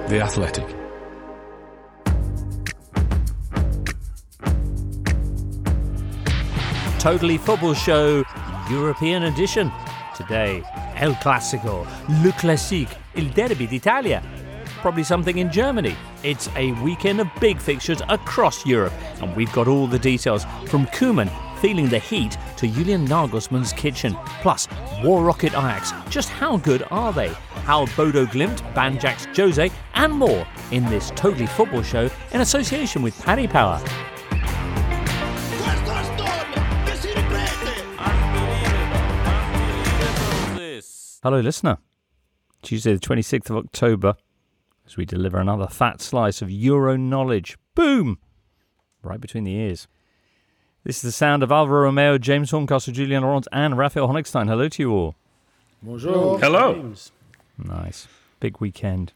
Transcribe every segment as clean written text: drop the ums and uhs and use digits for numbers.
The Athletic. Totally Football Show, European edition. Today, El Clasico, Le Classique, Il Derby d'Italia. Probably something in Germany. It's a weekend of big fixtures across Europe, and we've got all the details from Koeman feeling the heat to Julian Nagelsmann's kitchen. Plus, War Rocket Ajax. Just how good are they? How Bodo Glimt, Banjax Jose, and more in this Totally Football Show in association with Paddy Power. Hello, listener. Tuesday, the 26th of October, as we deliver another fat slice of Euro knowledge. Boom! Right between the ears. This is the sound of Alvaro Romeo, James Horncastle, Julian Laurent, and Raphael Honigstein. Hello to you all. Bonjour. Hello. James. Nice. Big weekend.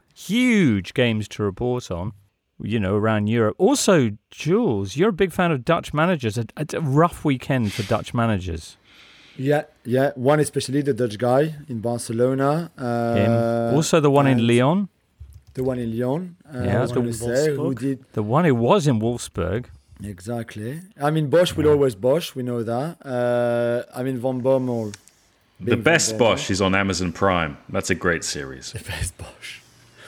Huge games to report on, around Europe. Also, Jules, you're a big fan of Dutch managers. A rough weekend for Dutch managers. Yeah. One especially, the Dutch guy in Barcelona. Him. Also the one in Lyon. The one in Lyon. I was going to say who did. The one who was in Wolfsburg. Exactly. I mean, Bosch will always Bosch. We know that. Van Bommel. The best Bosch is on Amazon Prime. That's a great series. The best Bosch.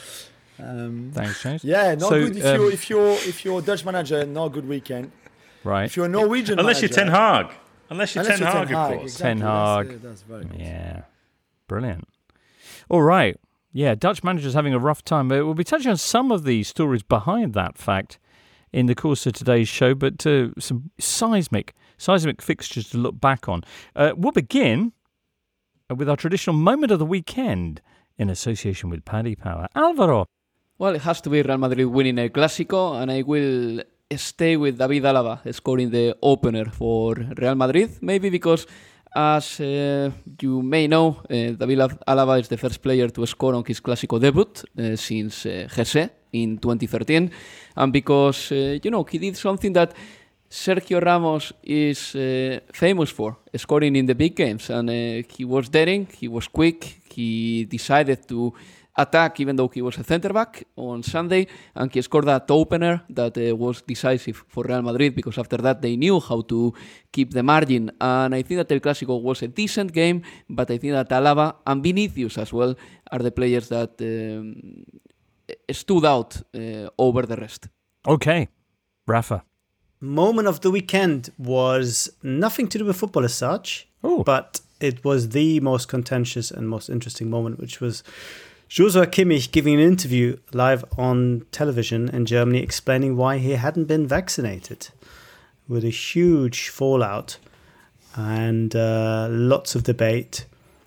Thanks, James. Yeah, not good if you're a Dutch manager. Not a good weekend. Right. If you're a Norwegian Unless manager, you're Ten Hag. Unless you're Ten Ten Hag, Hag, of course. exactly. Ten Hag. That's very good. Yeah. Brilliant. All right. Yeah, Dutch managers having a rough time. We'll be touching on some of the stories behind that fact in the course of today's show, but some seismic fixtures to look back on. We'll begin with our traditional moment of the weekend in association with Paddy Power. Alvaro. Well, it has to be Real Madrid winning El Clásico, and I will stay with David Alaba scoring the opener for Real Madrid, maybe because, as you may know, David Alaba is the first player to score on his Clásico debut since Jesse in 2013, and because, he did something that Sergio Ramos is famous for, scoring in the big games, and he was daring, he was quick, he decided to attack even though he was a centre-back on Sunday, and he scored that opener that was decisive for Real Madrid, because after that they knew how to keep the margin, and I think that El Clásico was a decent game, but I think that Alaba and Vinicius as well are the players that stood out over the rest. Okay, Rafa. Moment of the weekend was nothing to do with football as such, but it was the most contentious and most interesting moment, which was Joshua Kimmich giving an interview live on television in Germany explaining why he hadn't been vaccinated, with a huge fallout and lots of debate.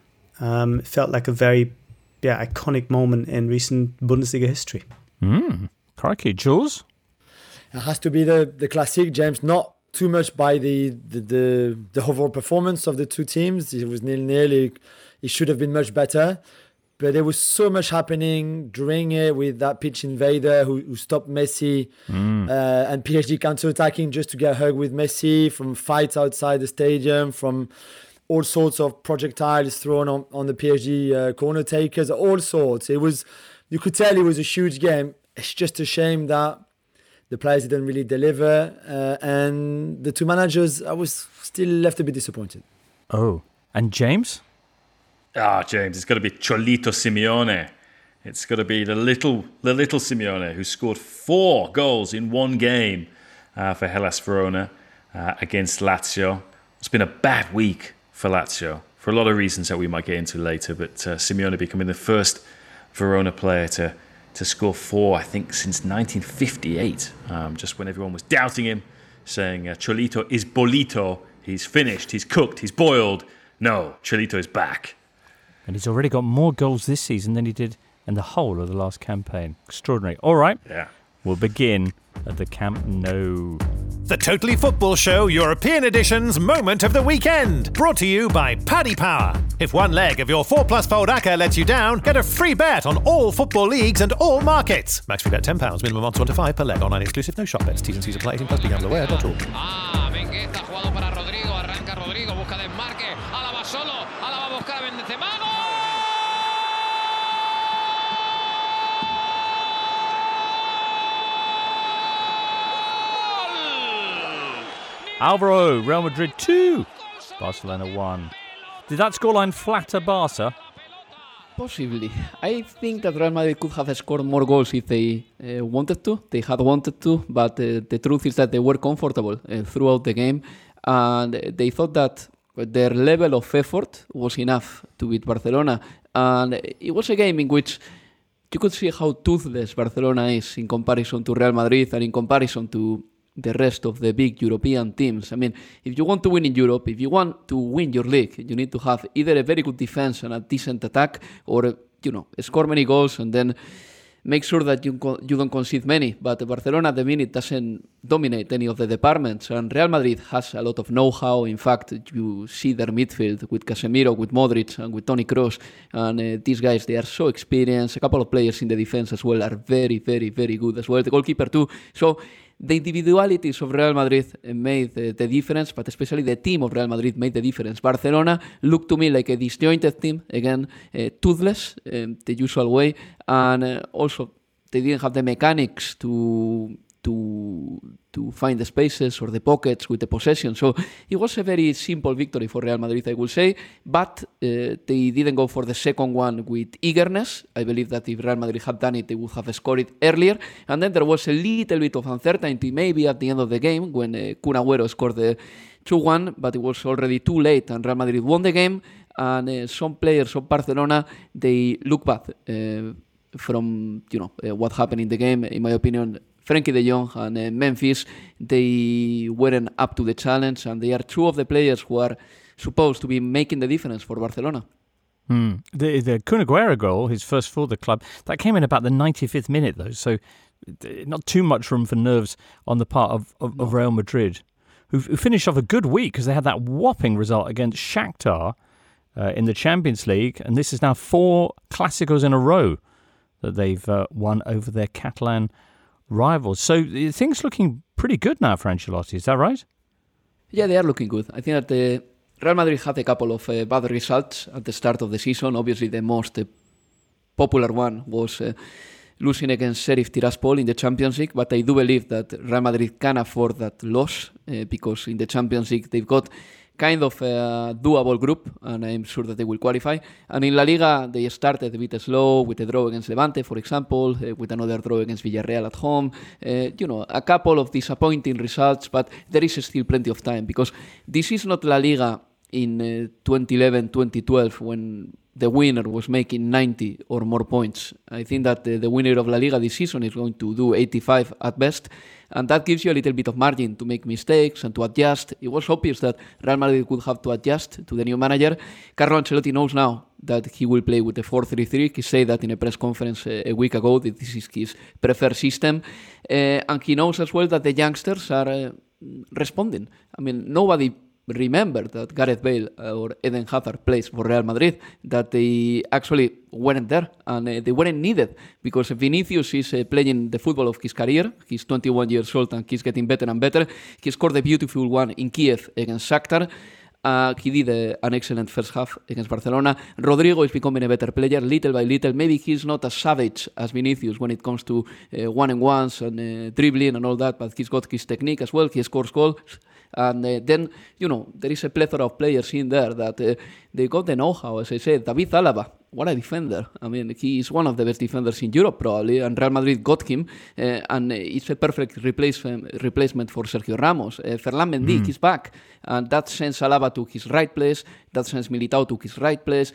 It felt like a very iconic moment in recent Bundesliga history. Crikey, Jules? It has to be the classic, James. Not too much by the overall performance of the two teams. It was 0-0. It should have been much better. But there was so much happening during it, with that pitch invader who stopped Messi and PSG counter-attacking just to get hugged with Messi, from fights outside the stadium, from all sorts of projectiles thrown on the PSG corner takers, all sorts. You could tell it was a huge game. It's just a shame that the players didn't really deliver, and the two managers, I was still left a bit disappointed. Oh, and James? James, it's got to be Cholito Simeone. It's got to be the little Simeone, who scored 4 goals in one game for Hellas Verona against Lazio. It's been a bad week for Lazio for a lot of reasons that we might get into later, but Simeone becoming the first Verona player to score 4, I think, since 1958, just when everyone was doubting him, saying Cholito is bolito, he's finished, he's cooked, he's boiled. No, Cholito is back. And he's already got more goals this season than he did in the whole of the last campaign. Extraordinary. All right. Yeah. We'll begin at the Camp Nou. The Totally Football Show European Edition's Moment of the Weekend. Brought to you by Paddy Power. If one leg of your 4+ fold acca lets you down, get a free bet on all football leagues and all markets. Max free bet £10, minimum odds 1 to 5 per leg. Online exclusive, no shop bets. T's and C's apply. 18+ begambleaware.org. Bengueta jugado para Rodrigo. Arranca Rodrigo, busca desmarque. Alaba solo. Alaba busca a Benzema. Alvaro, Real Madrid 2, Barcelona 1. Did that scoreline flatter Barca? Possibly. I think that Real Madrid could have scored more goals if they wanted to. They had wanted to, but the truth is that they were comfortable throughout the game, and they thought that their level of effort was enough to beat Barcelona. And it was a game in which you could see how toothless Barcelona is in comparison to Real Madrid and in comparison to the rest of the big European teams. I mean, if you want to win in Europe, if you want to win your league, you need to have either a very good defense and a decent attack, or, score many goals and then make sure that you don't concede many. But Barcelona at the minute doesn't dominate any of the departments, and Real Madrid has a lot of know-how. In fact, you see their midfield with Casemiro, with Modric, and with Toni Kroos, and these guys, they are so experienced. A couple of players in the defense as well are very, very, very good as well. The goalkeeper too. So the individualities of Real Madrid made the difference, but especially the team of Real Madrid made the difference. Barcelona looked to me like a disjointed team, again, toothless, the usual way, and also they didn't have the mechanics to find the spaces or the pockets with the possession. So it was a very simple victory for Real Madrid, I will say, but they didn't go for the second one with eagerness. I believe that if Real Madrid had done it, they would have scored it earlier. And then there was a little bit of uncertainty, maybe at the end of the game, when Kun Agüero scored the 2-1, but it was already too late, and Real Madrid won the game. And some players of Barcelona, they look bad from what happened in the game. In my opinion, Frenkie de Jong and Memphis, they weren't up to the challenge, and they are two of the players who are supposed to be making the difference for Barcelona. The Kun Agüero goal, his first for the club, that came in about the 95th minute, though, so not too much room for nerves on the part of Real Madrid, who finished off a good week because they had that whopping result against Shakhtar in the Champions League, and this is now 4 Clásicos in a row that they've won over their Catalan rivals. So things looking pretty good now for Ancelotti, is that right? Yeah, they are looking good. I think that Real Madrid had a couple of bad results at the start of the season. Obviously, the most popular one was losing against Sheriff Tiraspol in the Champions League, but I do believe that Real Madrid can afford that loss because in the Champions League they've got kind of a doable group, and I'm sure that they will qualify. And in La Liga, they started a bit slow with a draw against Levante, for example, with another draw against Villarreal at home. A couple of disappointing results, but there is still plenty of time, because this is not La Liga in 2011, 2012, when the winner was making 90 or more points. I think that the winner of La Liga this season is going to do 85 at best, and that gives you a little bit of margin to make mistakes and to adjust. It was obvious that Real Madrid would have to adjust to the new manager. Carlo Ancelotti knows now that he will play with the 4-3-3. He said that in a press conference a week ago, that this is his preferred system. And he knows as well that the youngsters are responding. I mean, nobody remember that Gareth Bale or Eden Hazard plays for Real Madrid, that they actually weren't there and they weren't needed, because Vinicius is playing the football of his career. He's 21 years old and he's getting better and better. He scored a beautiful one in Kiev against Shakhtar. He did an excellent first half against Barcelona. Rodrigo is becoming a better player little by little. Maybe he's not as savage as Vinicius when it comes to one-on-ones and dribbling and all that, but he's got his technique as well. He scores goals. And then, there is a plethora of players in there that they got the know-how. As I said, David Alaba, what a defender. I mean, he is one of the best defenders in Europe, probably, and Real Madrid got him, and it's a perfect replacement for Sergio Ramos. Ferland Mendy, he's back, and that sends Alaba to his right place, that sends Militao to his right place.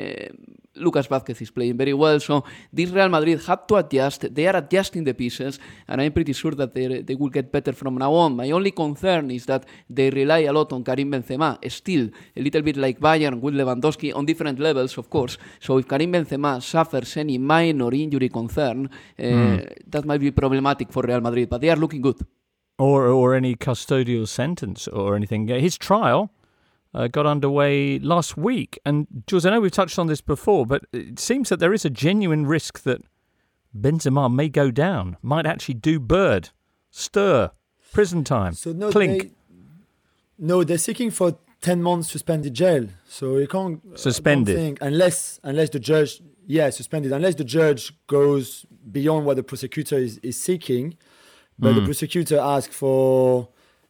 Lucas Vázquez is playing very well, so this Real Madrid had to adjust. They are adjusting the pieces, and I'm pretty sure that they will get better from now on. My only concern is that they rely a lot on Karim Benzema, still a little bit like Bayern with Lewandowski, on different levels, of course. So if Karim Benzema suffers any minor injury concern, that might be problematic for Real Madrid, but they are looking good. Or any custodial sentence or anything. His trial got underway last week. And, Jules, I know we've touched on this before, but it seems that there is a genuine risk that Benzema may go down, might actually do bird, stir, prison time, clink. They're seeking for 10 months suspended jail. So you can't... Suspended. Unless the judge... Yeah, suspended. Unless the judge goes beyond what the prosecutor is seeking. But the prosecutor asked for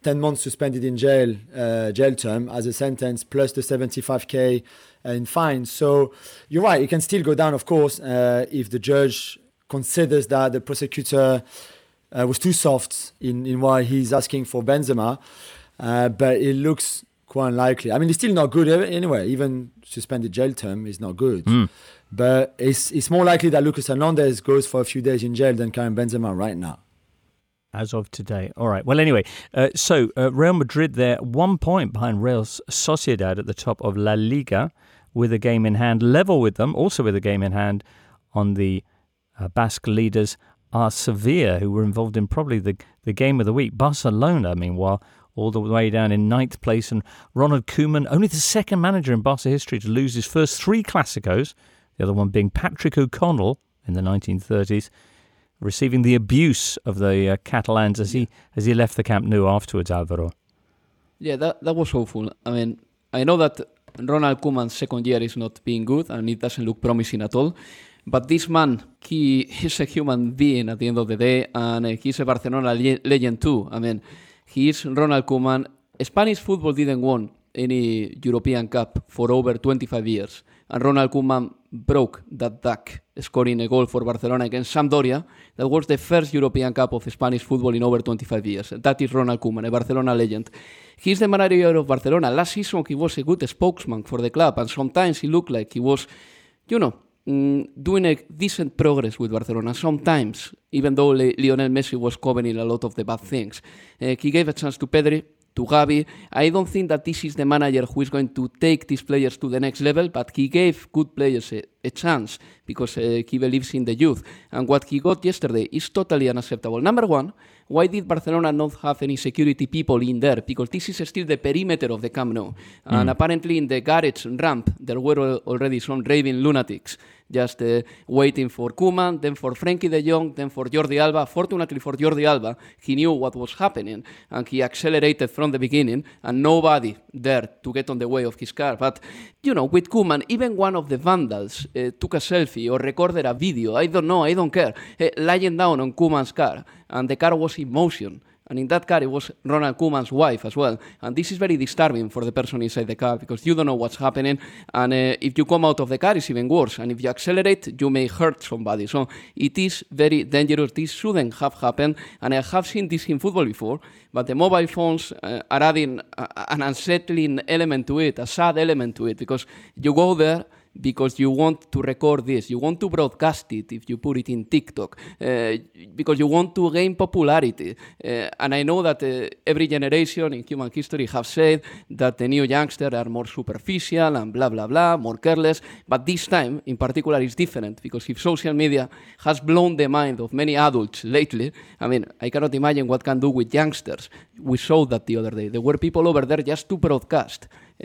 10 months suspended in jail term as a sentence, plus the 75k in fine. So you're right, it can still go down, of course, if the judge considers that the prosecutor was too soft in why he's asking for Benzema. But it looks quite unlikely. I mean, it's still not good anyway. Even suspended jail term is not good. But it's more likely that Lucas Hernandez goes for a few days in jail than Karim Benzema right now. As of today. All right. Well, anyway, so Real Madrid, they're 1 point behind Real Sociedad at the top of La Liga with a game in hand, level with them, also with a game in hand on the Basque leaders are Sevilla, who were involved in probably the game of the week. Barcelona, meanwhile, all the way down in 9th place, and Ronald Koeman, only the second manager in Barca history to lose his first 3 Clásicos, the other one being Patrick O'Connell in the 1930s, receiving the abuse of the Catalans as he left the Camp Nou afterwards, Alvaro. Yeah, that was awful. I mean, I know that Ronald Koeman's second year is not being good and it doesn't look promising at all. But this man, he's a human being at the end of the day, and he's a Barcelona legend too. I mean, he is Ronald Koeman. Spanish football didn't win any European Cup for over 25 years. And Ronald Koeman broke that duck, scoring a goal for Barcelona against Sampdoria. That was the first European Cup of Spanish football in over 25 years. That is Ronald Koeman, a Barcelona legend. He's the manager of Barcelona. Last season, he was a good spokesman for the club, and sometimes he looked like he was, doing a decent progress with Barcelona. Sometimes, even though Lionel Messi was covering a lot of the bad things. He gave a chance to Pedri, to Gavi. I don't think that this is the manager who is going to take these players to the next level, but he gave good players a chance because he believes in the youth. And what he got yesterday is totally unacceptable. Number one, why did Barcelona not have any security people in there? Because this is still the perimeter of the Camp Nou. And apparently in the garage ramp, there were already some raving lunatics just waiting for Koeman, then for Frenkie de Jong, then for Jordi Alba. Fortunately for Jordi Alba, he knew what was happening and he accelerated from the beginning and nobody there to get on the way of his car. But, with Koeman, even one of the vandals took a selfie or recorded a video, I don't know, I don't care, lying down on Koeman's car, and the car was in motion. And in that car, it was Ronald Koeman's wife as well. And this is very disturbing for the person inside the car because you don't know what's happening. And if you come out of the car, it's even worse. And if you accelerate, you may hurt somebody. So it is very dangerous. This shouldn't have happened. And I have seen this in football before. But the mobile phones are adding an unsettling element to it, a sad element to it. Because you go there because you want to record this, you want to broadcast it if you put it in TikTok, because you want to gain popularity. And I know that every generation in human history have said that the new youngsters are more superficial and blah, blah, blah, more careless. But this time, in particular, is different because if social media has blown the mind of many adults lately, I mean, I cannot imagine what can do with youngsters. We saw that the other day. There were people over there just to broadcast.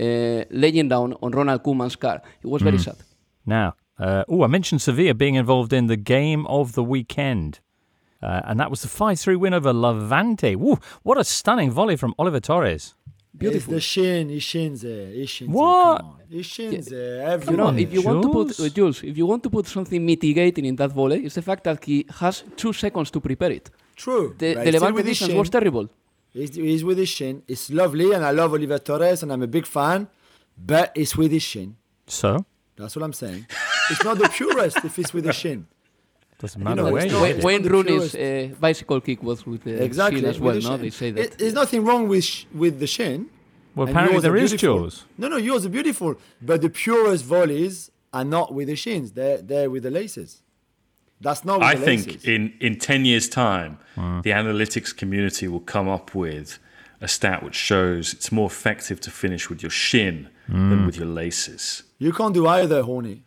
Laying down on Ronald Koeman's car. It was very sad. Now, I mentioned Sevilla being involved in the game of the weekend. And that was the 5-3 win over Levante. Woo, what a stunning volley from Oliver Torres. Beautiful. It's the he shins there. What? He shins there. If you want to put, Jules, if you want to put something mitigating in that volley, it's the fact that he has 2 seconds to prepare it. True. The Levante defense was terrible. He's with his shin. It's lovely, and I love Oliver Torres, and I'm a big fan, but it's with his shin. So? That's what I'm saying. It's not the purest if it's with his shin. Doesn't matter where you hit it. Wayne Rooney's bicycle kick was with the shin as well, no? They say that. There's nothing wrong with the shin. Well, apparently there is, Jules. No, yours are beautiful, but the purest volleys are not with the shins. They're with the laces. That's not with the laces. I think in 10 years' time, the analytics community will come up with a stat which shows it's more effective to finish with your shin than with your laces. You can't do either, Horny.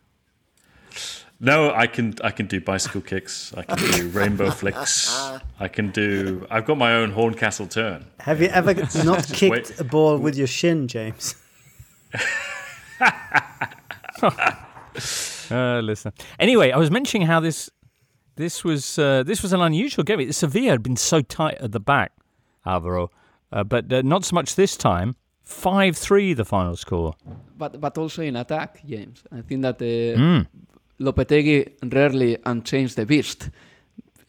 No, I can do bicycle kicks. I can do rainbow flicks. I've got my own Horncastle turn. Have you ever not kicked a ball with your shin, James? Listen. Anyway, I was mentioning how this was an unusual game. Sevilla had been so tight at the back, Alvaro, but not so much this time. 5-3 the final score. But also in attack, James. I think that Lopetegui rarely unchanged the beast.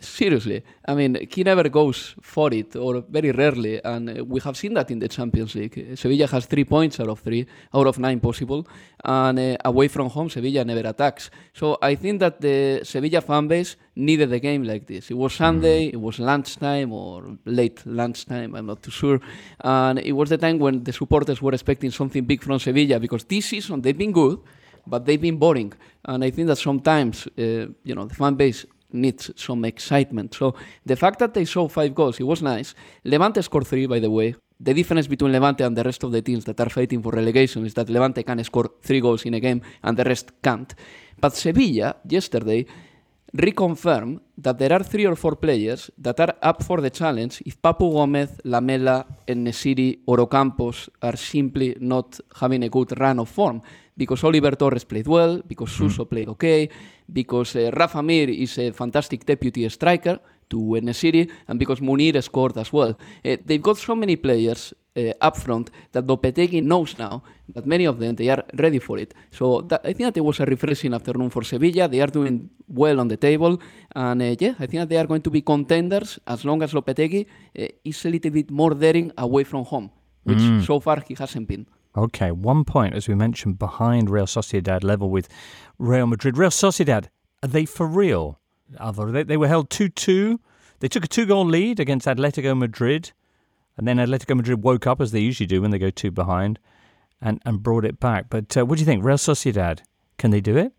Seriously, I mean, he never goes for it, or very rarely, and we have seen that in the Champions League. Sevilla has 3 points out of 9 possible, and away from home, Sevilla never attacks. So I think that the Sevilla fan base needed a game like this. It was Sunday, it was lunchtime, or late lunchtime, I'm not too sure, and it was the time when the supporters were expecting something big from Sevilla, because this season they've been good, but they've been boring, and I think that sometimes, the fan base needs some excitement. So the fact that they saw 5 goals, it was nice. Levante scored 3, by the way. The difference between Levante and the rest of the teams that are fighting for relegation is that Levante can score 3 goals in a game and the rest can't. But Sevilla, yesterday, reconfirmed that there are 3 or 4 players that are up for the challenge if Papu Gomez, Lamela, En-Nesyri or Ocampos are simply not having a good run of form. Because Oliver Torres played well, because Suso played okay, because Rafa Mir is a fantastic deputy striker to En-Nesyri, and because Munir scored as well. They've got so many players up front that Lopetegui knows now that many of them, they are ready for it. So I think that it was a refreshing afternoon for Sevilla. They are doing well on the table, and I think that they are going to be contenders as long as Lopetegui is a little bit more daring away from home, which so far he hasn't been. Okay, 1 point, as we mentioned, behind Real Sociedad, level with Real Madrid. Real Sociedad, are they for real, Alvaro? They were held 2-2. They took a 2-goal lead against Atletico Madrid, and then Atletico Madrid woke up, as they usually do when they go 2 behind, and brought it back. But what do you think? Real Sociedad, can they do it?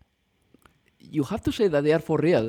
You have to say that they are for real.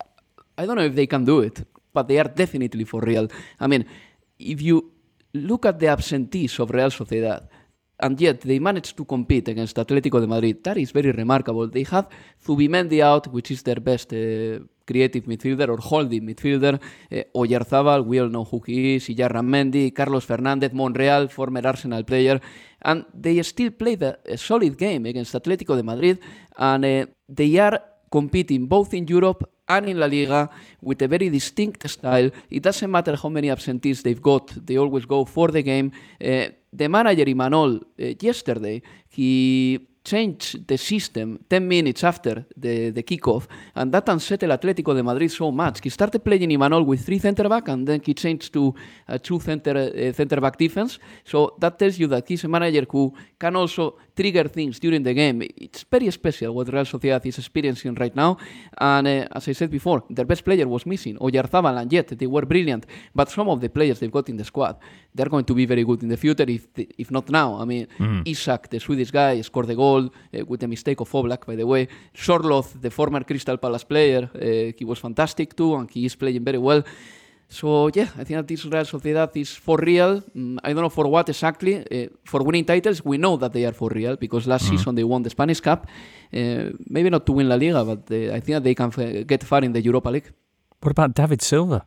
I don't know if they can do it, but they are definitely for real. I mean, if you look at the absentees of Real Sociedad, and yet they managed to compete against Atletico de Madrid. That is very remarkable. They have Zubimendi out, which is their best creative midfielder or holding midfielder. Oyarzabal, we all know who he is. Iyarramendi, Carlos Fernandez, Monreal, former Arsenal player. And they still played a solid game against Atletico de Madrid. And they are competing both in Europe and in La Liga with a very distinct style. It doesn't matter how many absentees they've got. They always go for the game. The manager, Imanol, yesterday, he changed the system 10 minutes after the kickoff, and that unsettled Atletico de Madrid so much. He started playing Imanol with 3 centre-back, and then he changed to a 2 centre-back defense. So that tells you that he's a manager who can also trigger things during the game. It's very special what Real Sociedad is experiencing right now. And as I said before, their best player was missing, Oyarzabal, and yet they were brilliant. But some of the players they've got in the squad, they're going to be very good in the future, if not now. I mean, Isak, the Swedish guy, scored the goal with the mistake of Oblak, by the way. Sorloth, the former Crystal Palace player, he was fantastic too, and he is playing very well. So, yeah, I think that this Real Sociedad is for real. I don't know for what exactly. For winning titles, we know that they are for real, because last season they won the Spanish Cup. Maybe not to win La Liga, but I think that they can get far in the Europa League. What about David Silva?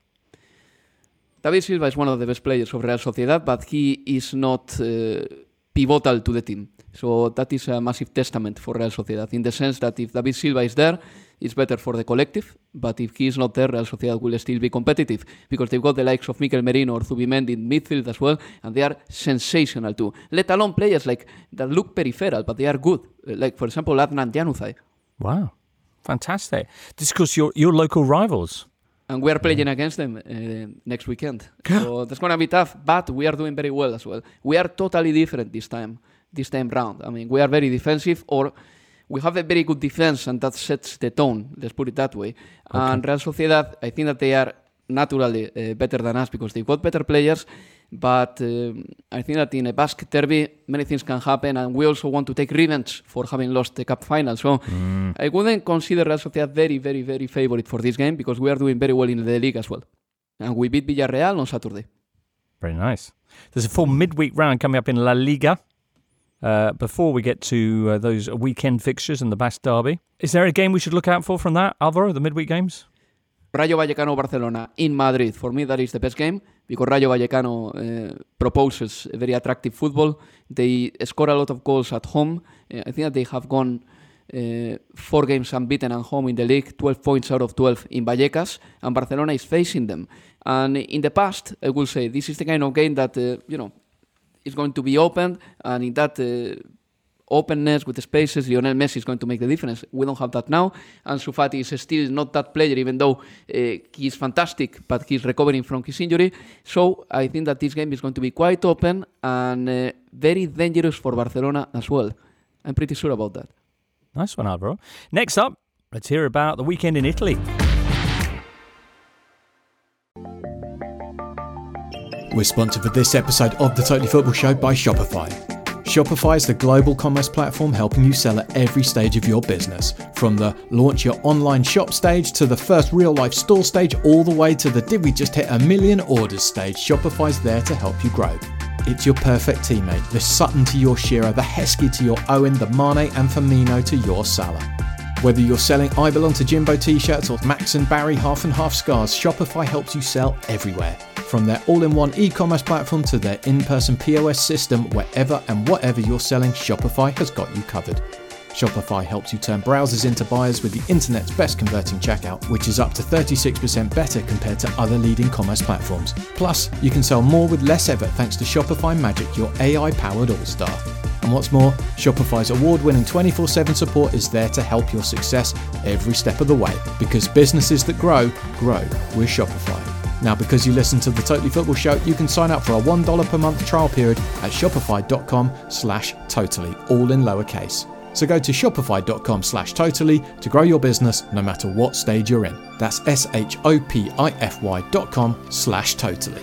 David Silva is one of the best players of Real Sociedad, but he is not pivotal to the team. So that is a massive testament for Real Sociedad, in the sense that if David Silva is there, it's better for the collective, but if he is not there, Real Sociedad will still be competitive, because they've got the likes of Mikel Merino or Zubimendi in midfield as well, and they are sensational too. Let alone players like that look peripheral, but they are good, like, for example, Adnan Januzaj. Wow, fantastic. This is because your local rivals. And we are playing against them next weekend. So that's going to be tough, but we are doing very well as well. We are totally different this time round. I mean, we are very defensive, or we have a very good defense, and that sets the tone, let's put it that way. Okay. And Real Sociedad, I think that they are naturally better than us, because they've got better players, but I think that in a Basque derby, many things can happen, and we also want to take revenge for having lost the cup final. So I wouldn't consider Real Sociedad very, very, very favourite for this game, because we are doing very well in the league as well. And we beat Villarreal on Saturday. Very nice. There's a full midweek round coming up in La Liga. Before we get to those weekend fixtures and the Basque derby. Is there a game we should look out for from that, Alvaro, the midweek games? Rayo Vallecano-Barcelona in Madrid. For me, that is the best game, because Rayo Vallecano proposes a very attractive football. They score a lot of goals at home. I think that they have gone 4 games unbeaten at home in the league, 12 points out of 12 in Vallecas, and Barcelona is facing them. And in the past, I will say, this is the kind of game that, is going to be opened, and in that openness, with the spaces, Lionel Messi is going to make the difference. We don't have that now. Ansu Fati is still not that player, even though he's fantastic, but he's recovering from his injury. So I think that this game is going to be quite open and very dangerous for Barcelona as well. I'm pretty sure about that. Nice one, Alvaro. Next up, let's hear about the weekend in Italy. We're sponsored for this episode of the Totally Football Show by Shopify. Shopify is the global commerce platform helping you sell at every stage of your business. From the launch your online shop stage to the first real-life store stage, all the way to the did we just hit 1 million orders stage, Shopify's there to help you grow. It's your perfect teammate, the Sutton to your Shearer, the Heskey to your Owen, the Mane and Firmino to your Salah. Whether you're selling I Belong to Jimbo t-shirts or Max and Barry half and half scarves, Shopify helps you sell everywhere. From their all-in-one e-commerce platform to their in-person POS system, wherever and whatever you're selling, Shopify has got you covered. Shopify helps you turn browsers into buyers with the internet's best converting checkout, which is up to 36% better compared to other leading commerce platforms. Plus, you can sell more with less effort thanks to Shopify Magic, your AI-powered all-star. And what's more, Shopify's award-winning 24/7 support is there to help your success every step of the way. Because businesses that grow, grow with Shopify. Now, because you listen to the Totally Football Show, you can sign up for a $1 per month trial period at shopify.com/totally, all in lowercase. So go to shopify.com/totally to grow your business no matter what stage you're in. That's shopify.com/totally.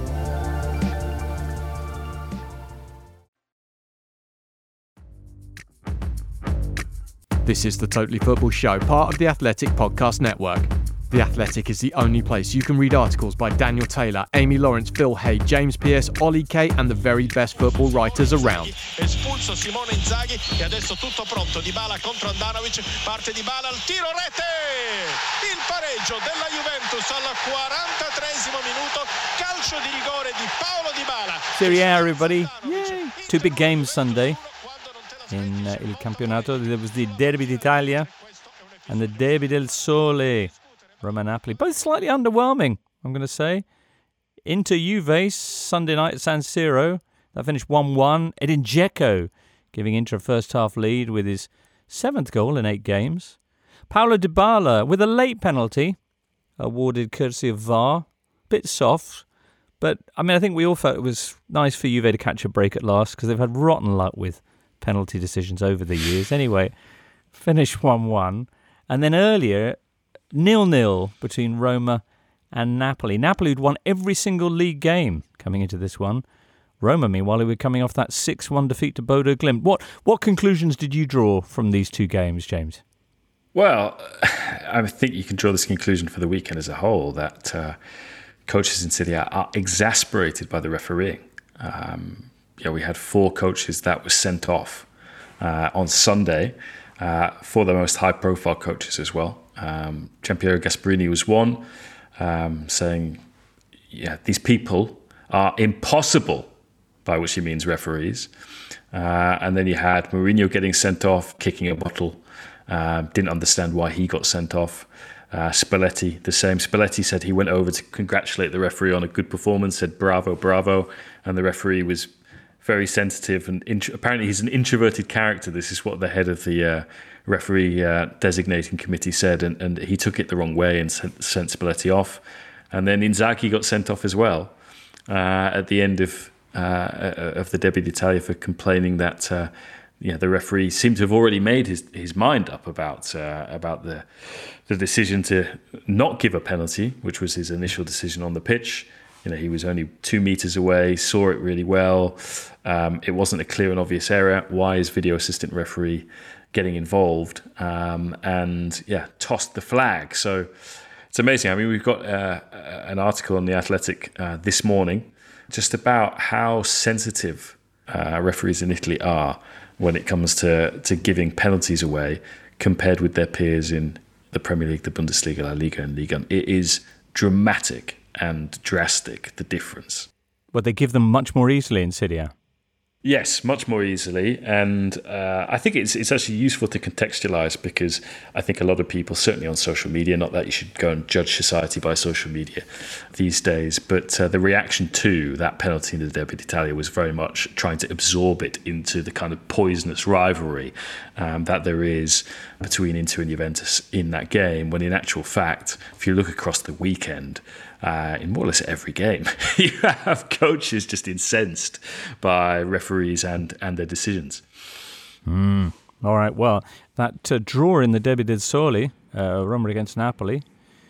This is the Totally Football Show, part of the Athletic Podcast Network. The Athletic is the only place you can read articles by Daniel Taylor, Amy Lawrence, Phil Hay, James Pearce, Ollie Kay and the very best football writers around. Espulso Simone Inzaghi e adesso tutto pronto. Dybala contro Andanovic, parte Dybala al tiro, rete! Il pareggio della Juventus al 43esimo minuto, calcio di rigore di Paolo Dybala. Serie A, everybody. Yay! 2 big games Sunday in Il Campionato. There was the Derby d'Italia and the Derby del Sole. Roma-Napoli, both slightly underwhelming, I'm going to say. Inter Juve, Sunday night at San Siro, that finished 1-1. Edin Dzeko giving Inter a first-half lead with his 7th goal in 8 games. Paulo Dybala with a late penalty, awarded courtesy of VAR. Bit soft, but I think we all felt it was nice for Juve to catch a break at last because they've had rotten luck with penalty decisions over the years. Anyway, finished 1-1. And then earlier, 0-0 between Roma and Napoli. Napoli had won every single league game coming into this one. Roma, meanwhile, who were coming off that 6-1 defeat to Bodo Glimt. What conclusions did you draw from these 2 games, James? Well, I think you can draw this conclusion for the weekend as a whole, that coaches in Serie A are exasperated by the refereeing. We had 4 coaches that were sent off on Sunday, 4 of the most high-profile coaches as well. Giampiero Gasperini was one, saying, these people are impossible, by which he means referees. And then you had Mourinho getting sent off, kicking a bottle, didn't understand why he got sent off. Spalletti, the same. Spalletti said he went over to congratulate the referee on a good performance, said bravo, bravo, and the referee was very sensitive and apparently he's an introverted character. This is what the head of the referee designating committee said, and he took it the wrong way and sent Spalletti off. And then Inzaghi got sent off as well at the end of the Derby d'Italia for complaining that the referee seemed to have already made his mind up about the decision to not give a penalty, which was his initial decision on the pitch. He was only 2 meters away, saw it really well. It wasn't a clear and obvious error. Why is video assistant referee getting involved? Tossed the flag. So it's amazing. We've got an article on The Athletic this morning just about how sensitive referees in Italy are when it comes to giving penalties away compared with their peers in the Premier League, the Bundesliga, La Liga and Liga. It is dramatic and drastic, the difference. But they give them much more easily in Serie A. Yes, much more easily, and I think it's actually useful to contextualize, because I think a lot of people, certainly on social media, not that you should go and judge society by social media these days, but the reaction to that penalty in the Derby d'Italia was very much trying to absorb it into the kind of poisonous rivalry that there is between Inter and Juventus in that game, when in actual fact, if you look across the weekend, in more or less every game, you have coaches just incensed by referees and their decisions. All right, well, that draw in the Derby del Sole, Roma against Napoli,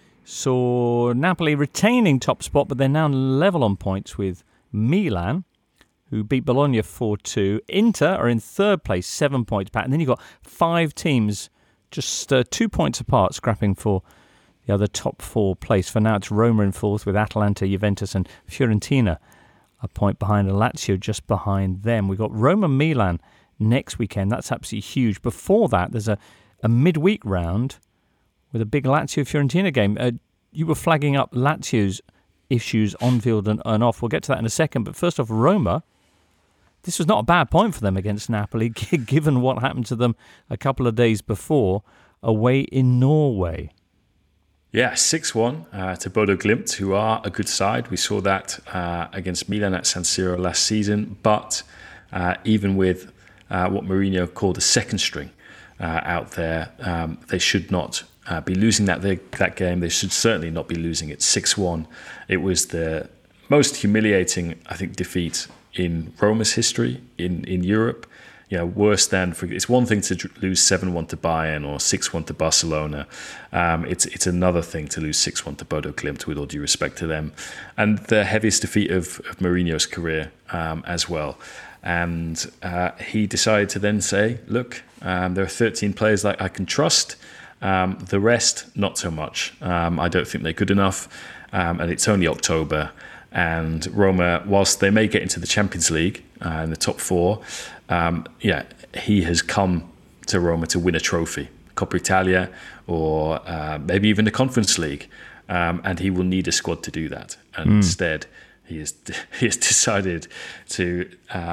saw Napoli retaining top spot, but they're now level on points with Milan, who beat Bologna 4-2. Inter are in third place, 7 points back. And then you've got 5 teams just 2 points apart, scrapping for the other top 4 place. For now, it's Roma in fourth with Atalanta, Juventus and Fiorentina a point behind, and Lazio just behind them. We've got Roma-Milan next weekend. That's absolutely huge. Before that, there's a midweek round with a big Lazio-Fiorentina game. You were flagging up Lazio's issues on field and off. We'll get to that in a second. But first off, Roma, this was not a bad point for them against Napoli, given what happened to them a couple of days before away in Norway. Yeah, 6-1 to Bodo Glimt, who are a good side. We saw that against Milan at San Siro last season. But even with what Mourinho called a second string out there, they should not be losing that game. They should certainly not be losing it 6-1. It was the most humiliating, I think, defeat in Roma's history in Europe. Worse than, it's one thing to lose 7-1 to Bayern or 6-1 to Barcelona. It's another thing to lose 6-1 to Bodo Glimt, with all due respect to them. And the heaviest defeat of Mourinho's career as well. And he decided to then say, look, there are 13 players that I can trust. The rest, not so much. I don't think they're good enough. And it's only October. And Roma, whilst they may get into the Champions League in the top 4, he has come to Roma to win a trophy, Coppa Italia, or maybe even the Conference League, and he will need a squad to do that. And instead, he has decided to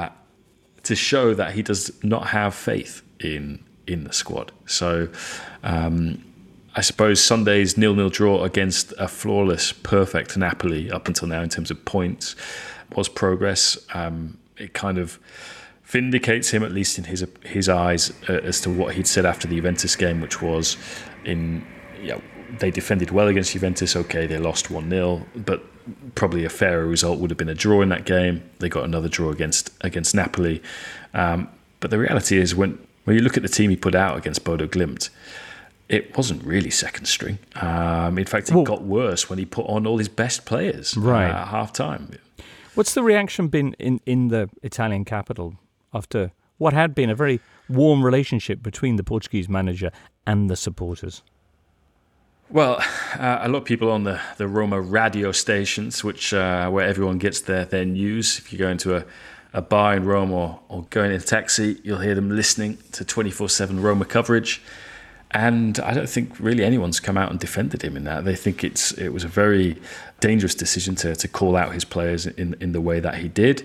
show that he does not have faith in the squad. So I suppose Sunday's 0-0 draw against a flawless, perfect Napoli up until now in terms of points was progress. It kind of vindicates him, at least in his eyes, as to what he'd said after the Juventus game, which was they defended well against Juventus. Okay, they lost 1-0, but probably a fairer result would have been a draw in that game. They got another draw against Napoli. But the reality is, when you look at the team he put out against Bodo Glimt, it wasn't really second string. In fact, it got worse when he put on all his best players at half-time. What's the reaction been in the Italian capital after what had been a very warm relationship between the Portuguese manager and the supporters? Well, a lot of people on the Roma radio stations, which where everyone gets their news. If you go into a bar in Rome or going in a taxi, you'll hear them listening to 24/7 Roma coverage. And I don't think really anyone's come out and defended him in that. They think it was a very dangerous decision to call out his players in the way that he did.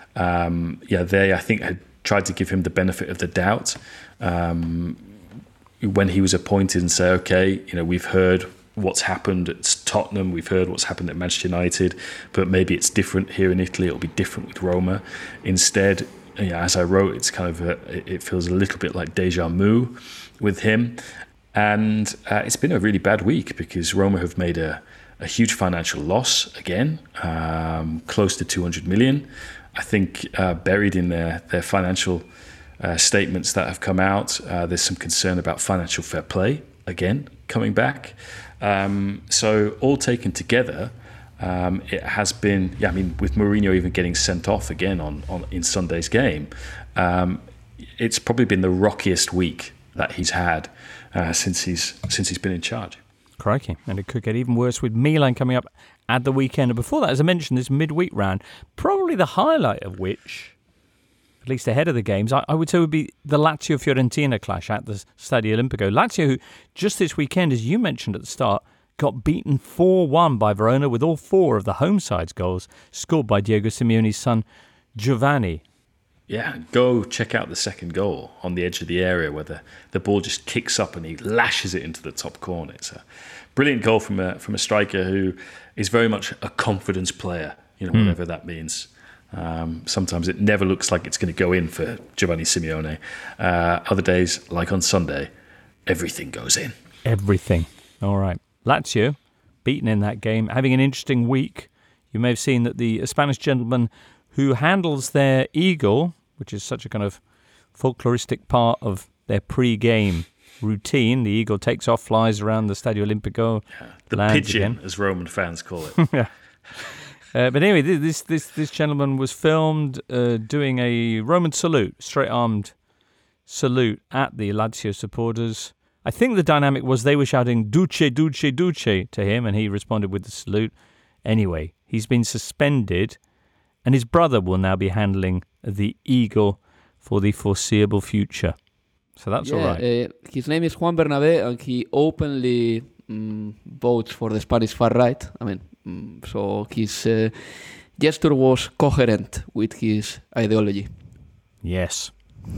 They, I think, had tried to give him the benefit of the doubt when he was appointed and say, okay, we've heard what's happened at Tottenham, we've heard what's happened at Manchester United, but maybe it's different here in Italy. It'll be different with Roma. Instead, as I wrote, it's kind of it feels a little bit like deja vu with him. And it's been a really bad week because Roma have made a huge financial loss again, close to 200 million. I think buried in their financial statements that have come out, there's some concern about financial fair play again coming back. So all taken together, it has been, with Mourinho even getting sent off again in Sunday's game, it's probably been the rockiest week that he's had since he's been in charge. Crikey. And it could get even worse with Milan coming up at the weekend. And before that, as I mentioned, this midweek round, probably the highlight of which, at least ahead of the games, I would say would be the Lazio-Fiorentina clash at the Stadio Olimpico. Lazio, who just this weekend, as you mentioned at the start, got beaten 4-1 by Verona, with all 4 of the home side's goals scored by Diego Simeone's son, Giovanni. go check out the second goal on the edge of the area where the ball just kicks up and he lashes it into the top corner. It's a brilliant goal from a striker who is very much a confidence player, whatever that means. Sometimes it never looks like it's going to go in for Giovanni Simeone. Other days, like on Sunday, everything goes in. Everything. All right. Lazio, beaten in that game, having an interesting week. You may have seen that the Spanish gentleman who handles their eagle, which is such a kind of folkloristic part of their pre-game routine. The eagle takes off, flies around the Stadio Olimpico. Yeah, the pigeon, again, as Roman fans call it. Yeah. But anyway, this gentleman was filmed doing a Roman salute, straight-armed salute at the Lazio supporters. I think the dynamic was they were shouting "Duce, Duce, Duce" to him, and he responded with the salute. Anyway, he's been suspended, and his brother will now be handling the eagle for the foreseeable future. So that's all right. His name is Juan Bernabé, and he openly votes for the Spanish far right. I mean, so his gesture was coherent with his ideology. Yes.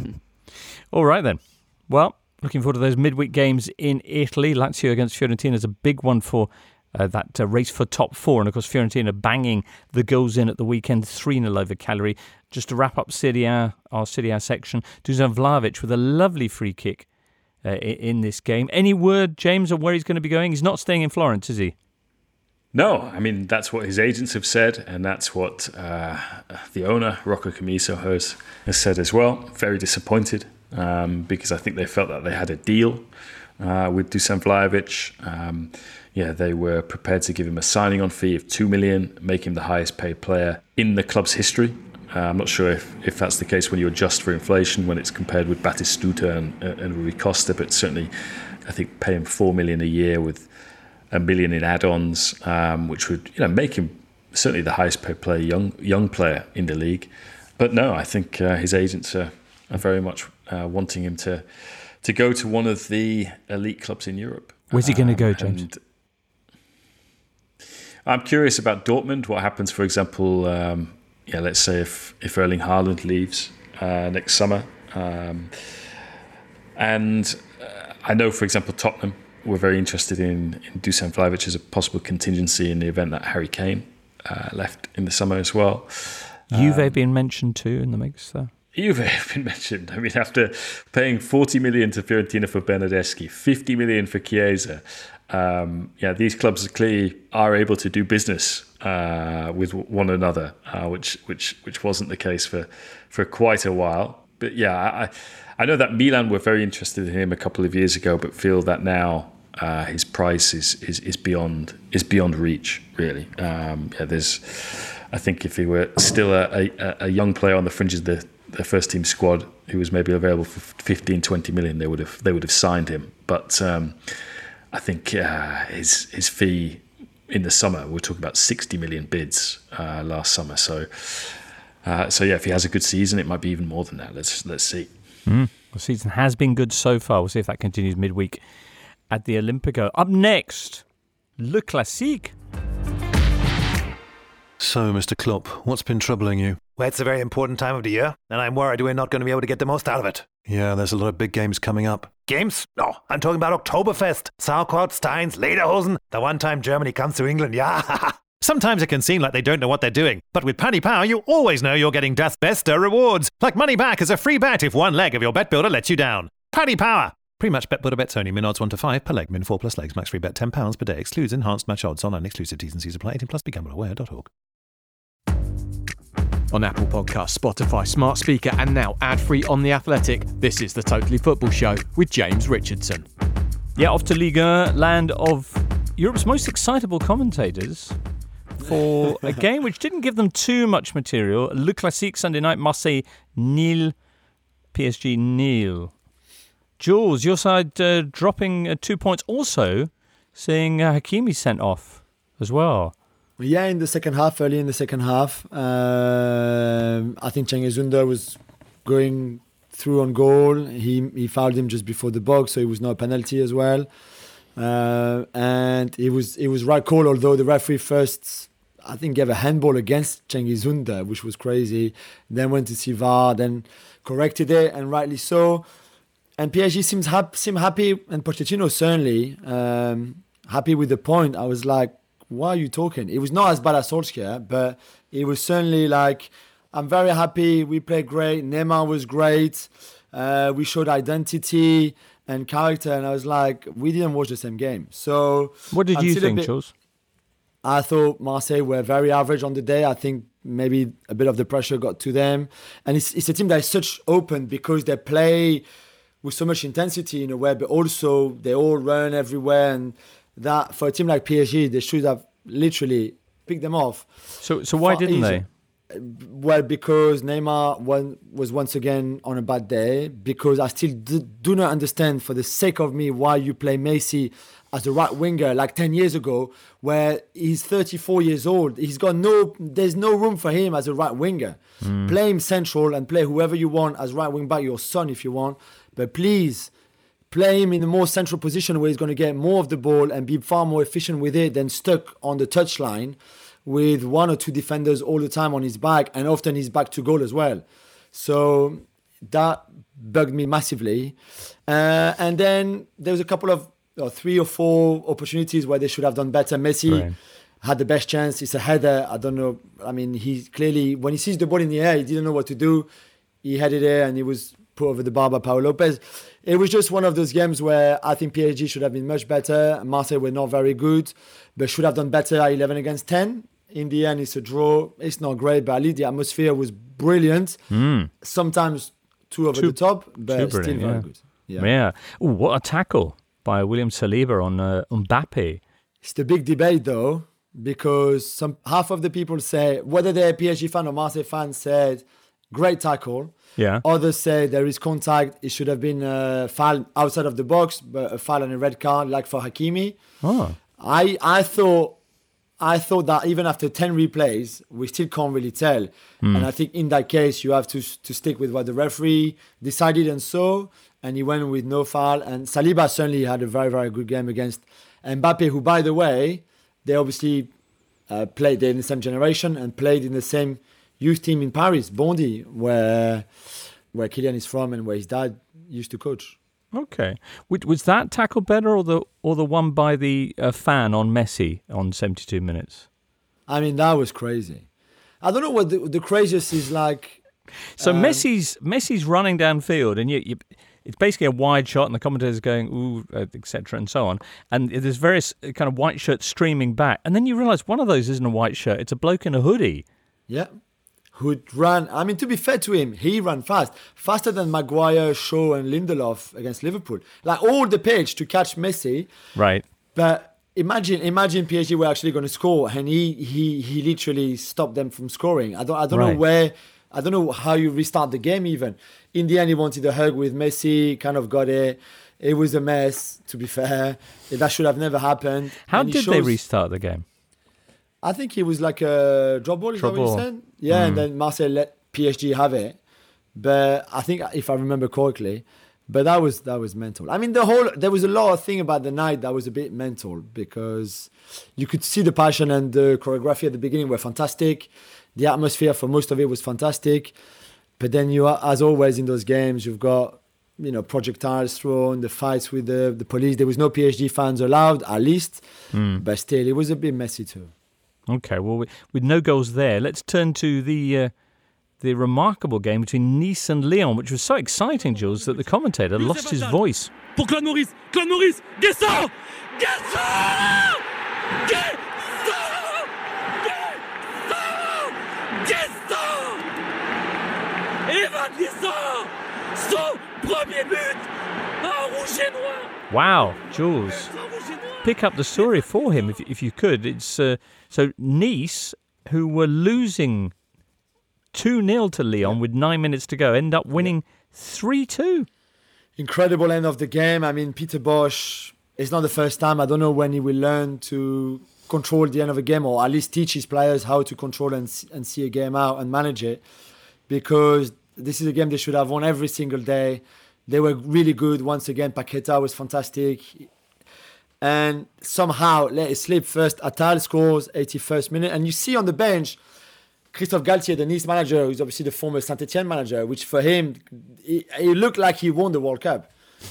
All right then. Well, looking forward to those midweek games in Italy. Lazio against Fiorentina is a big one for that race for top four. And of course, Fiorentina banging the goals in at the weekend, 3-0 over Cagliari. Just to wrap up our Serie A section, Dusan Vlahovic with a lovely free kick in this game. Any word, James, on where he's going to be going? He's not staying in Florence, is he? No, I mean, that's what his agents have said, and that's what the owner, Rocco Commisso, has said as well. Very disappointed because I think they felt that they had a deal with Dusan Vlahovic. They were prepared to give him a signing-on fee of $2 million, make him the highest-paid player in the club's history. I'm not sure if that's the case when you adjust for inflation, when it's compared with Batistuta and Rui Costa, but certainly I think pay him $4 million a year with $1 million in add-ons, which would make him certainly the highest-paid player, young player in the league. But no, I think his agents are very much wanting him to go to one of the elite clubs in Europe. Where's he going to go, James? I'm curious about Dortmund. What happens, for example, let's say if Erling Haaland leaves next summer. And I know, for example, Tottenham were very interested in Dusan Vlahovic as a possible contingency in the event that Harry Kane left in the summer as well. Juve been mentioned too in the mix there. Juve have been mentioned. I mean, after paying 40 million to Fiorentina for Bernardeschi, 50 million for Chiesa, these clubs clearly are able to do business with one another, which wasn't the case for quite a while. But I know that Milan were very interested in him a couple of years ago, but feel that now his price is beyond reach. Really, I think if he were still a young player on the fringes of the first team squad who was maybe available for 15-20 million, they would have signed him. But I think his fee in the summer, we're talking about 60 million bids last summer. So if he has a good season, it might be even more than that. Let's see. The season has been good so far. We'll see if that continues midweek at the Olimpico. Up next, Le Classique. So, Mr. Klopp, what's been troubling you? Well, it's a very important time of the year, and I'm worried we're not going to be able to get the most out of it. Yeah, there's a lot of big games coming up. Games? No, I'm talking about Oktoberfest, Sauerkraut, Steins, Lederhosen, the one time Germany comes to England, yeah. Sometimes it can seem like they don't know what they're doing, but with Paddy Power, you always know you're getting Das Beste rewards, like money back as a free bet if one leg of your bet builder lets you down. Paddy Power! Pre-match bet builder bets only, min odds 1 to 5 per leg, min 4 plus legs, max free bet £10 per day, excludes enhanced match odds, online exclusive T's and C's apply, 18 plus, begambleaware.org. On Apple Podcasts, Spotify, Smart Speaker, and now ad-free on The Athletic, this is the Totally Football Show with James Richardson. Yeah, off to Ligue 1, land of Europe's most excitable commentators for a game which didn't give them too much material. Le Classique Sunday night, Marseille nil, PSG nil. Jules, your side dropping 2 points, also seeing Hakimi sent off as well. Yeah, in the second half, early in the second half, I think Cengiz Ünder was going through on goal. He fouled him just before the box, so it was no penalty as well. And it was right call, although the referee first I think, gave a handball against Cengiz Ünder, which was crazy. Then went to see VAR, then corrected it, and rightly so. And PSG seemed happy, and Pochettino certainly happy with the point. I was like, why are you talking? It was not as bad as Solskjaer, but it was certainly like, I'm very happy. We played great. Neymar was great. We showed identity and character. And I was like, we didn't watch the same game. So what did you think, Jules? I thought Marseille were very average on the day. I think maybe a bit of the pressure got to them. And it's a team that is such open because they play with so much intensity in a way, but also they all run everywhere. And that for a team like PSG, they should have literally picked them off. So why didn't they? Well, because Neymar was once again on a bad day. Because I still do not understand, for the sake of me, why you play Messi as a right winger like 10 years ago, where he's 34 years old. There's no room for him as a right winger. Play him central and play whoever you want as right wing back, your son if you want. But please, play him in a more central position where he's going to get more of the ball and be far more efficient with it than stuck on the touchline with one or two defenders all the time on his back, and often his back to goal as well. So that bugged me massively. And then there was a couple of 3 or 4 opportunities where they should have done better. Messi had the best chance. It's a header. I don't know. I mean, he clearly, when he sees the ball in the air, he didn't know what to do. He headed it and he was put over the bar by Pau Lopez. It was just one of those games where I think PSG should have been much better. Marseille were not very good, but should have done better at 11 against 10. In the end, it's a draw. It's not great, but at least the atmosphere was brilliant. Sometimes too over the top, but still very good. Yeah. Ooh, what a tackle by William Saliba on Mbappe. It's the big debate, though, because half of the people say, whether they're a PSG fan or Marseille fan, said, great tackle. Yeah. Others say there is contact. It should have been a foul outside of the box, but a foul and a red card, like for Hakimi. Oh. I thought that even after 10 replays, we still can't really tell. And I think in that case, you have to stick with what the referee decided and he went with no foul. And Saliba certainly had a very, very good game against Mbappe, who, by the way, they obviously played in the same generation and played in the same youth team in Paris, Bondy, where Kylian is from and where his dad used to coach. Okay. Was that tackle better or the one by the fan on Messi on 72 minutes? I mean, that was crazy. I don't know what the craziest is like. So Messi's running downfield and you it's basically a wide shot and the commentators going, ooh, etc. and so on. And there's various kind of white shirts streaming back. And then you realise one of those isn't a white shirt, it's a bloke in a hoodie. Yeah. Who ran, I mean, to be fair to him, he ran faster than Maguire, Shaw and Lindelof against Liverpool. Like all the pitch to catch Messi. Right. But imagine PSG were actually going to score and he literally stopped them from scoring. I don't know how you restart the game even. In the end, he wanted a hug with Messi, kind of got it. It was a mess, to be fair. That should have never happened. How did they restart the game? I think it was like a drop ball, is that what you said? Yeah, and then Marseille let PSG have it. But I think, if I remember correctly, but that was mental. I mean, there was a lot of thing about the night that was a bit mental because you could see the passion and the choreography at the beginning were fantastic. The atmosphere for most of it was fantastic. But then as always in those games, you've got, projectiles thrown, the fights with the police. There was no PSG fans allowed, at least. But still, it was a bit messy too. Okay, well, with no goals there, let's turn to the remarkable game between Nice and Lyon, which was so exciting, Jules, that the commentator lost his voice. Pour Claude Maurice, Guessant! Evan Guessant! Son premier but! Un rouge et noir! Wow, Jules. Pick up the story for him if you could. It's so Nice, who were losing 2-0 to Lyon with 9 minutes to go, end up winning 3-2. Incredible end of the game. I mean, Peter Bosz, it's not the first time. I don't know when he will learn to control the end of a game or at least teach his players how to control and see a game out and manage it, because this is a game they should have won every single day. They were really good. Once again, Paqueta was fantastic. and somehow let it slip. First, Attal scores 81st minute, and you see on the bench Christophe Galtier, the Nice manager, who's obviously the former Saint-Etienne manager, which for him, he looked like he won the World Cup.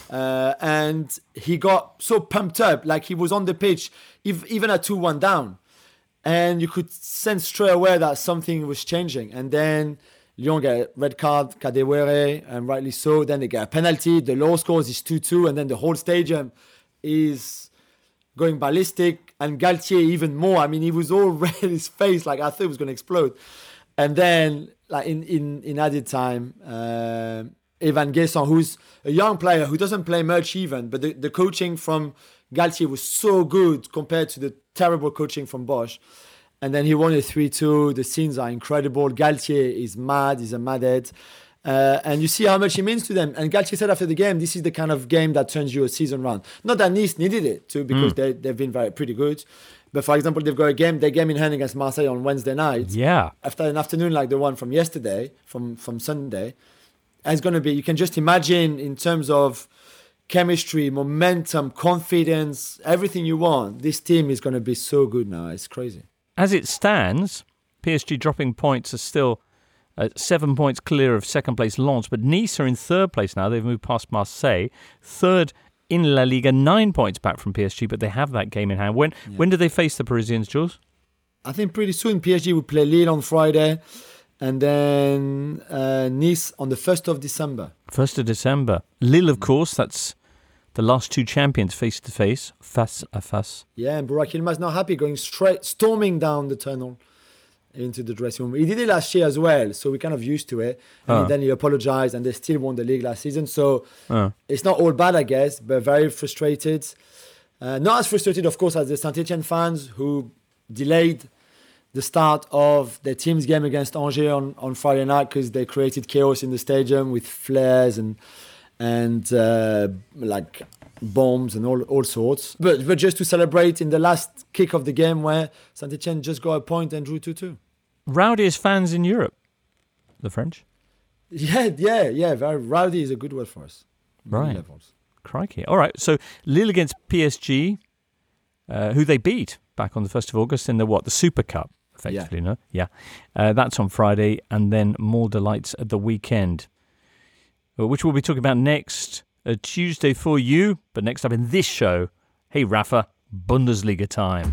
And he got so pumped up, like he was on the pitch, even at 2-1 down. And you could sense straight away that something was changing. And then Lyon get a red card, Kadewere, and rightly so. Then they get a penalty. The low scores is 2-2. And then the whole stadium is going ballistic. And Galtier even more. I mean, he was all red in his face, like I thought it was going to explode. And then, like in added time, Evan Guesson, who's a young player who doesn't play much even, but the coaching from Galtier was so good compared to the terrible coaching from Bosch. And then he won a 3-2. The scenes are incredible. Galtier is mad. He's a madhead. And you see how much he means to them. And Galtier said after the game, this is the kind of game that turns you a season round. Not that Nice needed it too, because they've been pretty good. But for example, they've got their game in hand against Marseille on Wednesday night. Yeah. After an afternoon like the one from yesterday, from Sunday. And it's going to be, you can just imagine in terms of chemistry, momentum, confidence, everything you want. This team is going to be so good now. It's crazy. As it stands, PSG dropping points are still 7 points clear of second place Lens, but Nice are in third place now. They've moved past Marseille. Third in La Liga, 9 points back from PSG, but they have that game in hand. When do they face the Parisians, Jules? I think pretty soon. PSG will play Lille on Friday, and then Nice on the 1st of December. 1st of December. Lille, of course, that's the last two champions face-to-face, face-à-face. Yeah, and Burak Yilmaz not happy, going straight, storming down the tunnel into the dressing room. He did it last year as well, so we're kind of used to it. And then he apologized, and they still won the league last season. So it's not all bad, I guess, but very frustrated. Not as frustrated, of course, as the Saint-Etienne fans who delayed the start of their team's game against Angers on Friday night because they created chaos in the stadium with flares and like bombs and all sorts. But just to celebrate in the last kick of the game where Saint-Etienne just got a point and drew 2-2. Rowdiest fans in Europe, the French? Yeah. Very rowdy is a good word for us. Right. Levels. Crikey. All right, so Lille against PSG, who they beat back on the 1st of August in the Super Cup, effectively, no? Yeah. That's on Friday, and then more delights at the weekend, which we'll be talking about next Tuesday for you. But next up in this show, hey, Rafa, Bundesliga time.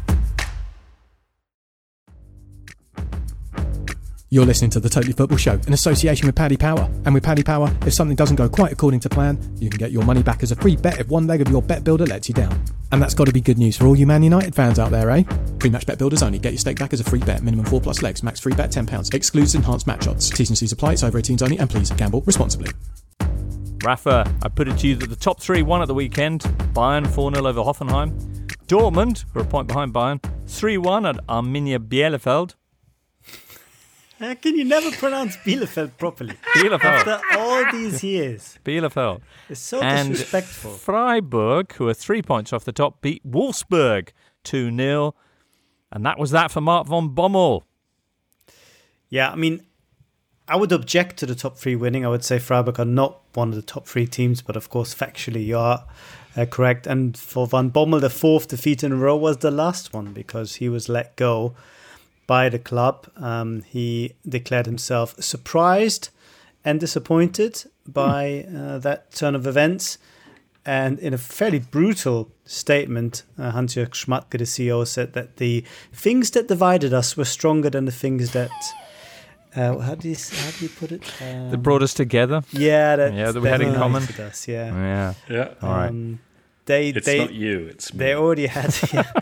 You're listening to The Totally Football Show in association with Paddy Power. And with Paddy Power, if something doesn't go quite according to plan, you can get your money back as a free bet if one leg of your bet builder lets you down. And that's got to be good news for all you Man United fans out there, eh? Pre-match bet builders only. Get your stake back as a free bet. Minimum 4+ legs. Max free bet £10. Excludes enhanced match odds. T's and C's apply. It's over 18s only. And please gamble responsibly. Rafa, I put it to you that the top three won at the weekend. Bayern 4-0 over Hoffenheim. Dortmund, who are a point behind Bayern, 3-1 at Arminia Bielefeld. How can you never pronounce Bielefeld properly? Bielefeld. After all these years. Bielefeld. It's so and disrespectful. Freiburg, who are 3 points off the top, beat Wolfsburg 2-0. And that was that for Mark von Bommel. Yeah, I mean, I would object to the top three winning. I would say Freiburg are not one of the top three teams, but of course, factually, you are correct. And for Van Bommel, the fourth defeat in a row was the last one because he was let go by the club. He declared himself surprised and disappointed by that turn of events. And in a fairly brutal statement, Hans-Jörg Schmatke, the CEO, said that the things that divided us were stronger than the things that... how do you put it? That brought us together? Yeah, that we had in common. Us, yeah. All right. It's not you, it's me. They already had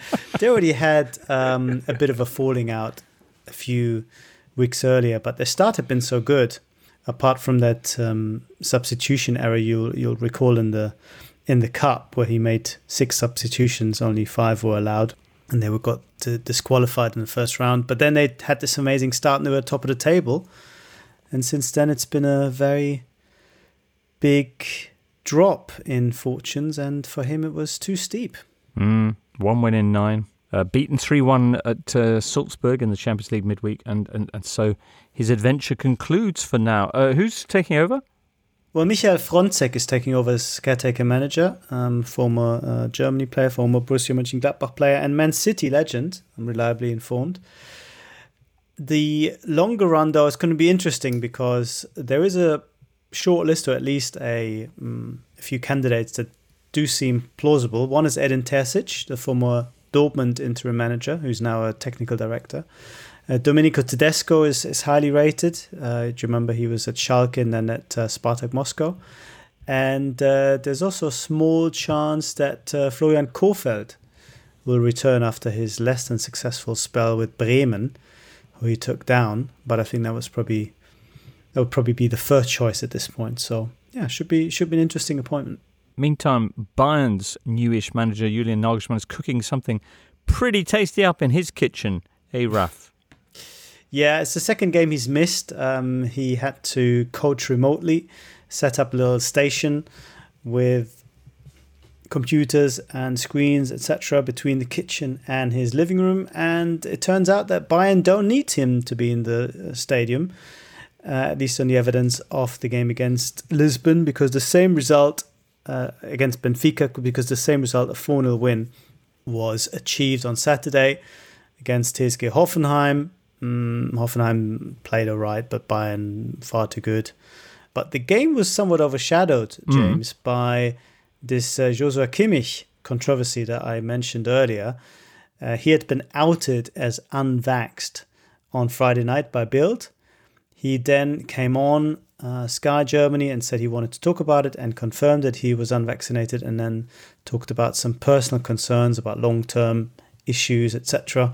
a bit of a falling out a few weeks earlier, but their start had been so good. Apart from that substitution error, you'll recall in the cup where he made 6 substitutions, only 5 were allowed, and they got disqualified in the first round. But then they had this amazing start and they were top of the table, and since then it's been a very big drop in fortunes, and for him it was too steep. 1 win in 9. Beaten 3-1 at Salzburg in the Champions League midweek, and so his adventure concludes for now. Who's taking over? Well, Michael Fronzek is taking over as caretaker manager, former Germany player, former Borussia Mönchengladbach player, and Man City legend, I'm reliably informed. The longer run, though, is going to be interesting because there is a short list, or at least a few candidates that do seem plausible. One is Edin Terzic, the former Dortmund interim manager, who's now a technical director. Domenico Tedesco is highly rated. Do you remember he was at Schalke and then at Spartak Moscow? And there's also a small chance that Florian Kohfeldt will return after his less than successful spell with Bremen, who he took down. But I think that would probably be the first choice at this point. So yeah, should be an interesting appointment. Meantime, Bayern's newish manager Julian Nagelsmann is cooking something pretty tasty up in his kitchen. Hey, Raf. Yeah, it's the second game he's missed. He had to coach remotely, set up a little station with computers and screens, etc., between the kitchen and his living room. And it turns out that Bayern don't need him to be in the stadium, at least on the evidence of the game against Lisbon, because the same result against Benfica, because the same result, a 4-0 win, was achieved on Saturday against TSG Hoffenheim. Hoffenheim played all right, but Bayern far too good. But the game was somewhat overshadowed, James, by this Joshua Kimmich controversy that I mentioned earlier. He had been outed as unvaxxed on Friday night by Bild. He then came on Sky Germany and said he wanted to talk about it and confirmed that he was unvaccinated, and then talked about some personal concerns about long-term issues, etc.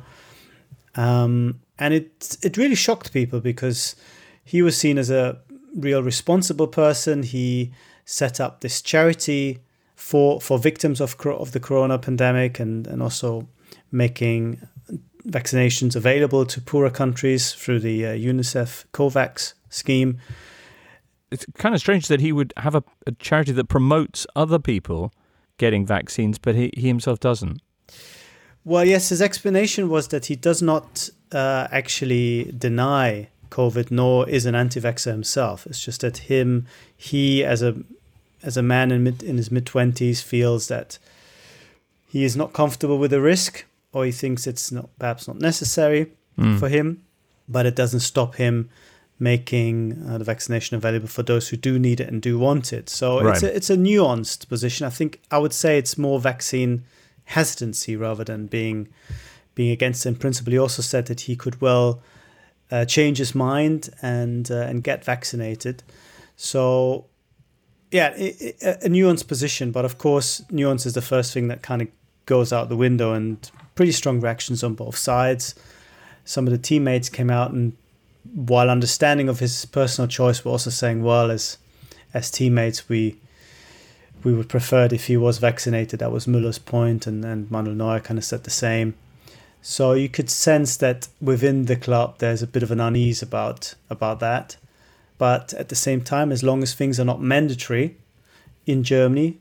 And it really shocked people because he was seen as a real responsible person. He set up this charity for victims of the corona pandemic and also making vaccinations available to poorer countries through the UNICEF COVAX scheme. It's kind of strange that he would have a charity that promotes other people getting vaccines, but he himself doesn't. Well, yes, his explanation was that he does not actually deny COVID, nor is an anti-vaxxer himself. It's just that he as a man in his mid-20s feels that he is not comfortable with the risk, or he thinks it's perhaps not necessary for him, but it doesn't stop him making the vaccination available for those who do need it and do want it. So right. It's a nuanced position. I would say it's more vaccine hesitancy rather than being against it. In principle, he also said that he could change his mind and get vaccinated. So yeah, a nuanced position, but of course nuance is the first thing that kind of goes out the window, and pretty strong reactions on both sides. Some of the teammates came out and, while understanding of his personal choice, were also saying, well, as teammates, we would prefer it if he was vaccinated. That was Müller's point, and Manuel Neuer kind of said the same. So you could sense that within the club there's a bit of an unease about that. But at the same time, as long as things are not mandatory in Germany,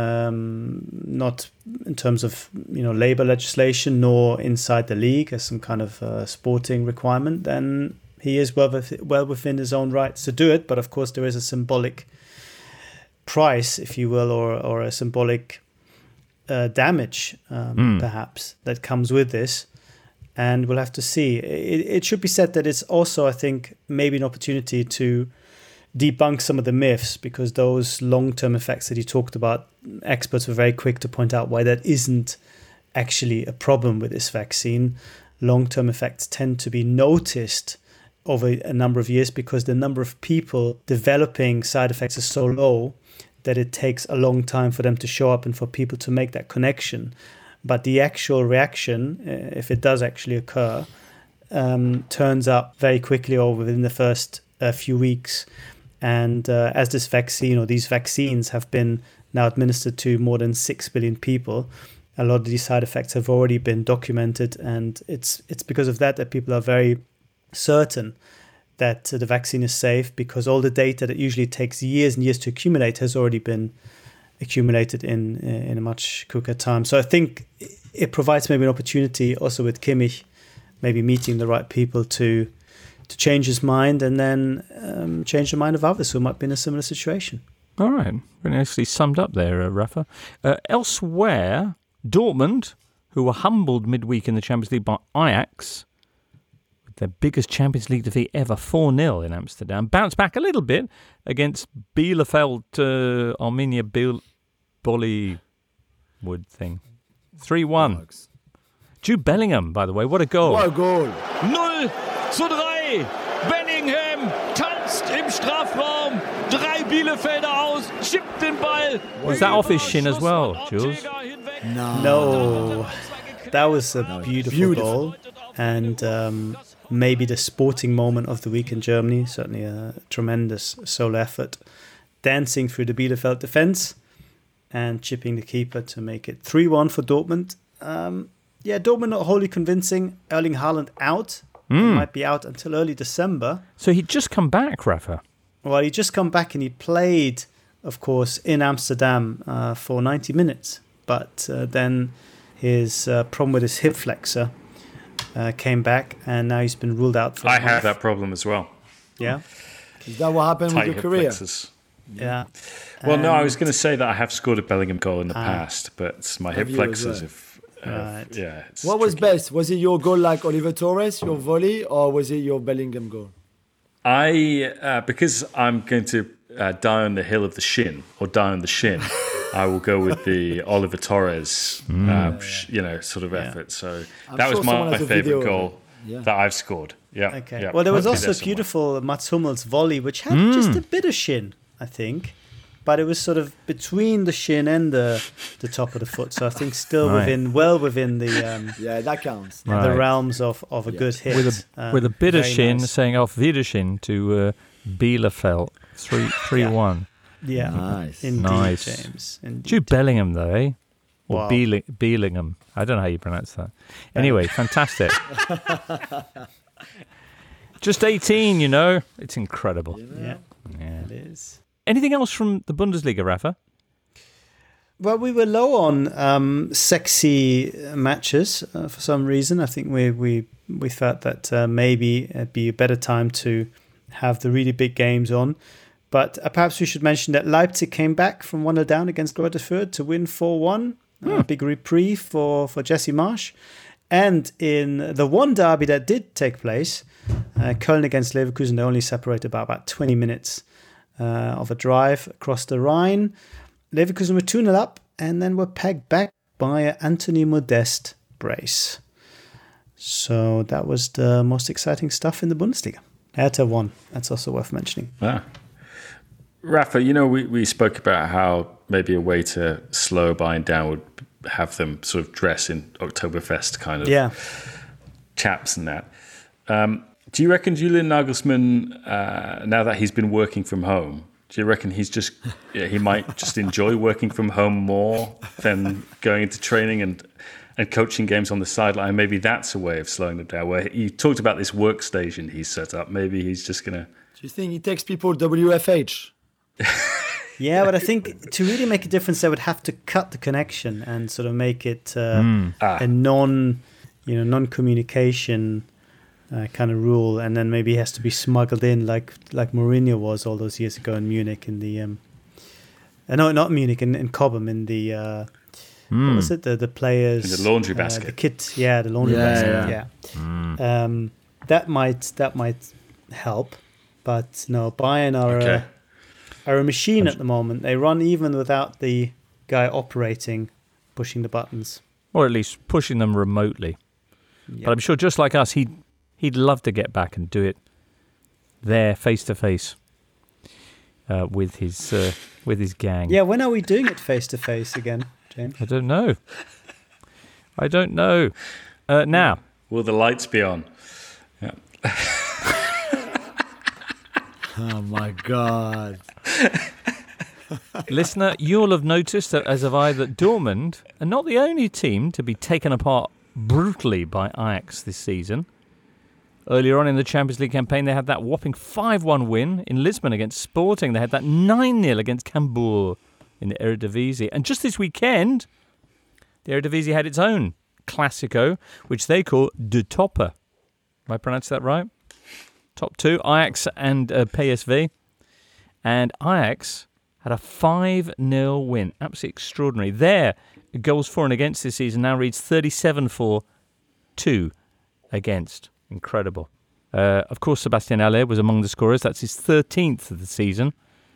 not in terms of labor legislation nor inside the league as some kind of sporting requirement, then he is well within his own rights to do it. But of course, there is a symbolic price, if you will, or a symbolic damage, perhaps, that comes with this. And we'll have to see. It should be said that it's also, I think, maybe an opportunity to debunk some of the myths, because those long-term effects that he talked about, experts were very quick to point out why that isn't actually a problem with this vaccine. Long-term effects tend to be noticed over a number of years because the number of people developing side effects is so low that it takes a long time for them to show up and for people to make that connection. But the actual reaction, if it does actually occur, turns up very quickly or within the first few weeks. And as this vaccine or these vaccines have been now administered to more than 6 billion people, a lot of these side effects have already been documented. And it's because of that people are very certain that the vaccine is safe, because all the data that usually takes years and years to accumulate has already been accumulated in a much quicker time. So I think it provides maybe an opportunity also with Kimmich, maybe meeting the right people to change his mind and then change the mind of others who might be in a similar situation. All right. Very nicely summed up there, Rafa. Elsewhere, Dortmund, who were humbled midweek in the Champions League by Ajax, with their biggest Champions League defeat ever, 4-0 in Amsterdam, bounced back a little bit against Bielefeld, Arminia Bollywood thing. 3-1. Jude Bellingham, by the way, what a goal. What a goal. 0-3. Bellingham tanzt im Strafraum. 3 Bielefelder aus, chippt den Ball. Was that off his shin as well, Jules? No. That was a beautiful goal. And maybe the sporting moment of the week in Germany. Certainly a tremendous solo effort. Dancing through the Bielefeld defence and chipping the keeper to make it 3-1 for Dortmund. Dortmund not wholly convincing. Erling Haaland out. He might be out until early December. So he'd just come back, Rafa. Well, he'd just come back and he played, of course, in Amsterdam for 90 minutes. But then his problem with his hip flexor came back, and now he's been ruled out for a month. I have that problem as well. Yeah? Is that what happened with your career? Flexors. Yeah. Well, no, I was going to say that I have scored a Bellingham goal in the past, but my hip flexors have... it's what was tricky. best? Was it your goal like Oliver Torres, your volley, or was it your Bellingham goal? Because I'm going to die on the hill of the shin, or die on the shin, I will go with the Oliver Torres, sort of effort. So that was my favourite goal that I've scored. Yeah. Okay. Yeah. Well, there was also a beautiful Mats Hummels volley, which had just a bit of shin, I think. But it was sort of between the shin and the top of the foot. So I think still within the that counts. The realms of a good hit. With a bit of shin, saying auf Wiedersehen to Bielefeld 3-1. Yeah. Nice. Indeed, nice. James. Indeed. Jude Bellingham, though, eh? Or Wow. Bellingham. I don't know how you pronounce that. Anyway, fantastic. Just 18, It's incredible. Yeah, it is. Anything else from the Bundesliga, Rafa? Well, we were low on sexy matches for some reason. I think we thought that maybe it'd be a better time to have the really big games on. But perhaps we should mention that Leipzig came back from 1-0 down against Greuther Fürth to win 4-1. A big reprieve for Jesse Marsch. And in the one derby that did take place, Köln against Leverkusen, they only separated by about 20 minutes of a drive across the Rhine. Leverkusen were 2-0 up and then were pegged back by an Anthony Modeste brace. So that was the most exciting stuff in the Bundesliga. Hertha won. That's also worth mentioning. Ah. Rafa, we spoke about how maybe a way to slow Bayern down would have them sort of dress in Oktoberfest kind of chaps and that. Do you reckon Julian Nagelsmann, now that he's been working from home, do you reckon he might just enjoy working from home more than going into training and coaching games on the sideline? Maybe that's a way of slowing them down. Where you talked about this workstation he's set up. Maybe he's just going to... Do you think he takes people WFH? Yeah, but I think to really make a difference, they would have to cut the connection and sort of make it a non-communication kind of rule, and then maybe he has to be smuggled in like Mourinho was all those years ago in Munich in the no, not Munich, in Cobham in the what was it, the players in the laundry basket, the kit, the laundry basket, that might help, but no, Bayern are a machine at the moment. They run even without the guy operating, pushing the buttons, or at least pushing them remotely. But I'm sure, just like us, he'd love to get back and do it there, face to face, with his gang. Yeah, when are we doing it face to face again, James? I don't know. Now, will the lights be on? Yeah. Oh my God. Listener, you'll have noticed that, as have I, that Dortmund are not the only team to be taken apart brutally by Ajax this season. Earlier on in the Champions League campaign, they had that whopping 5-1 win in Lisbon against Sporting. They had that 9-0 against Cambuur in the Eredivisie. And just this weekend, the Eredivisie had its own Classico, which they call De Topper. Have I pronounced that right? top two, Ajax and PSV. And Ajax had a 5-0 win. Absolutely extraordinary. Their goals for and against this season now reads 37 for 2 against. Incredible. Of course, Sebastian Haller was among the scorers. That's his 13th of the season.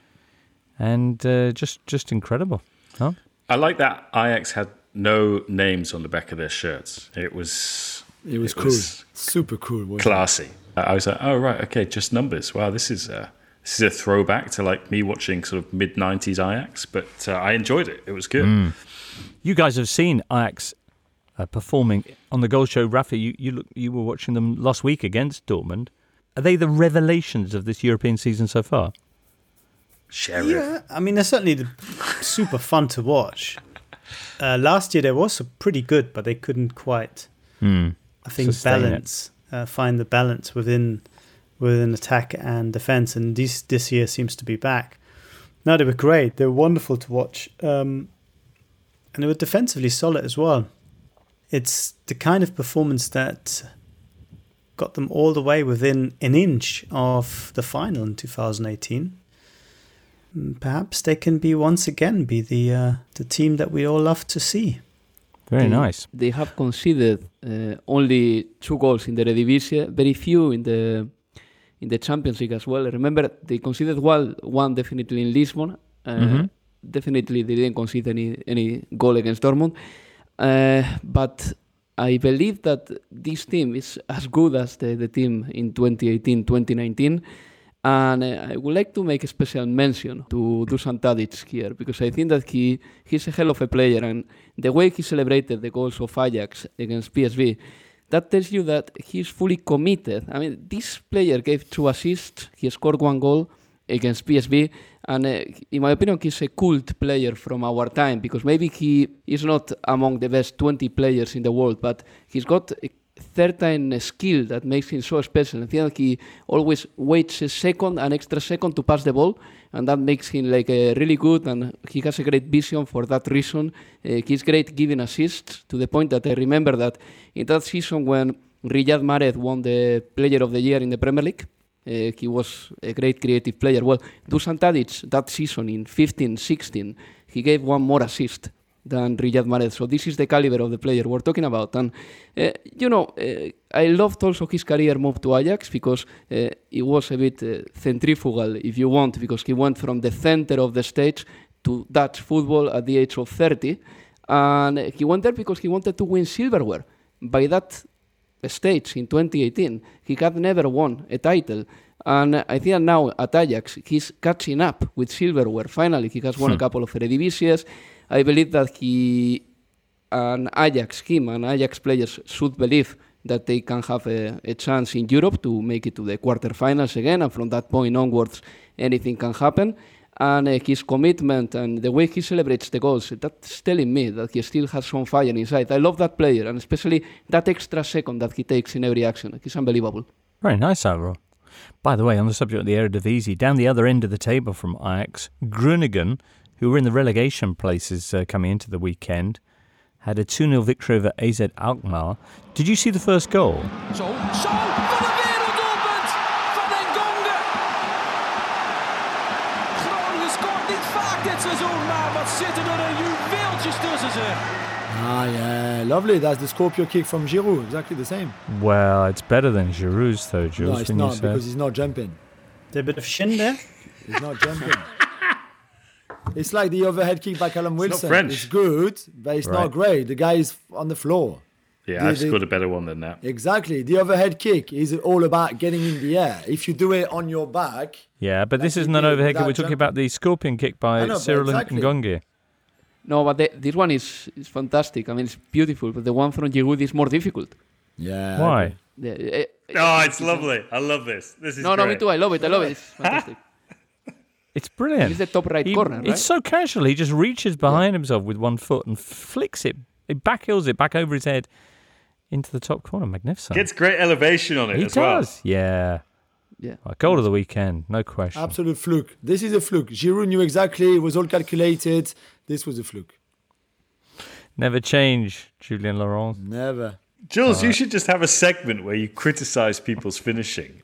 And just incredible. Huh? I like that Ajax had no names on the back of their shirts. It was cool. Super cool. Classy. I was like, oh, right, okay, just numbers. Wow, this is a throwback to like me watching sort of mid-90s Ajax. But I enjoyed it. It was good. You guys have seen Ajax performing on the Goal Show. Rafa, you were watching them last week against Dortmund. Are they the revelations of this European season so far? Sheriff. Yeah, I mean, they're certainly super fun to watch. Last year they were also pretty good, but they couldn't quite, I think, find the balance within attack and defense. And this year seems to be back. No, they were great. They were wonderful to watch, and they were defensively solid as well. It's the kind of performance that got them all the way within an inch of the final in 2018. Perhaps they can once again be the team that we all love to see. Very nice. They have conceded only 2 goals in the Eredivisie, very few in the Champions League as well. Remember, they conceded one definitely in Lisbon. Definitely they didn't concede any goal against Dortmund. But I believe that this team is as good as the team in 2018-2019. And I would like to make a special mention to Dusan Tadic here, because I think that he's a hell of a player, and the way he celebrated the goals of Ajax against PSV, that tells you that he's fully committed. I mean, this player gave 2 assists, he scored 1 goal against PSV, and in my opinion, he's a cult player from our time, because maybe he is not among the best 20 players in the world, but he's got a certain skill that makes him so special. I think that he always waits an extra second to pass the ball, and that makes him like really good, and he has a great vision for that reason. He's great giving assists, to the point that I remember that in that season when Riyad Mahrez won the Player of the Year in the Premier League, he was a great creative player. Well, Dusan Tadic, that season in 15-16, he gave 1 more assist than Riyad Mahrez. So this is the caliber of the player we're talking about. And, I loved also his career move to Ajax, because it was a bit centrifugal, if you want, because he went from the center of the stage to Dutch football at the age of 30. And he went there because he wanted to win silverware. By that stage in 2018, he had never won a title. And I think now at Ajax, he's catching up with silverware. Finally, he has won a couple of Eredivisie. I believe that and Ajax players should believe that they can have a chance in Europe to make it to the quarterfinals again, and from that point onwards, anything can happen. And his commitment and the way he celebrates the goals, that's telling me that he still has some fire inside. I love that player, and especially that extra second that he takes in every action. He's unbelievable. Very nice, Alvaro. By the way, on the subject of the Eredivisie, down the other end of the table from Ajax, Groningen, who were in the relegation places coming into the weekend, had a 2-0 victory over AZ Alkmaar. Did you see the first goal? Zo, van een werelddoelpunt van Ngonge. Groningen scoort niet vaak dit seizoen, maar wat zitten er juweeltjes tussen ze. Ah, yeah, lovely. That's the Scorpio kick from Giroud, exactly the same. Well, it's better than Giroud's, though, Jules. No, it's not, because he's not jumping. There's a bit of shin there. He's not jumping. It's like the overhead kick by Callum Wilson. It's not French. It's good, but it's not great. The guy is on the floor. Yeah, I've scored a better one than that. Exactly. The overhead kick is all about getting in the air. If you do it on your back... Yeah, but this isn't an overhead kick. We're talking about the scorpion kick by Cyril Ngonge. No, but this one is fantastic. I mean, it's beautiful, but the one from Giroud is more difficult. Yeah. Why? It's lovely. I love this. This is great. No, me too. I love it. It's fantastic. It's brilliant. It's the top right corner, right? It's so casual. He just reaches behind himself with one foot and flicks it. He backhills it back over his head into the top corner. Magnificent. Gets great elevation on it as well. He does. Yeah. Goal of the weekend, no question. Absolute fluke. This is a fluke. Giroud knew exactly. It was all calculated. This was a fluke. Never change, Julien Laurent. Never. Jules, you should just have a segment where you criticise people's finishing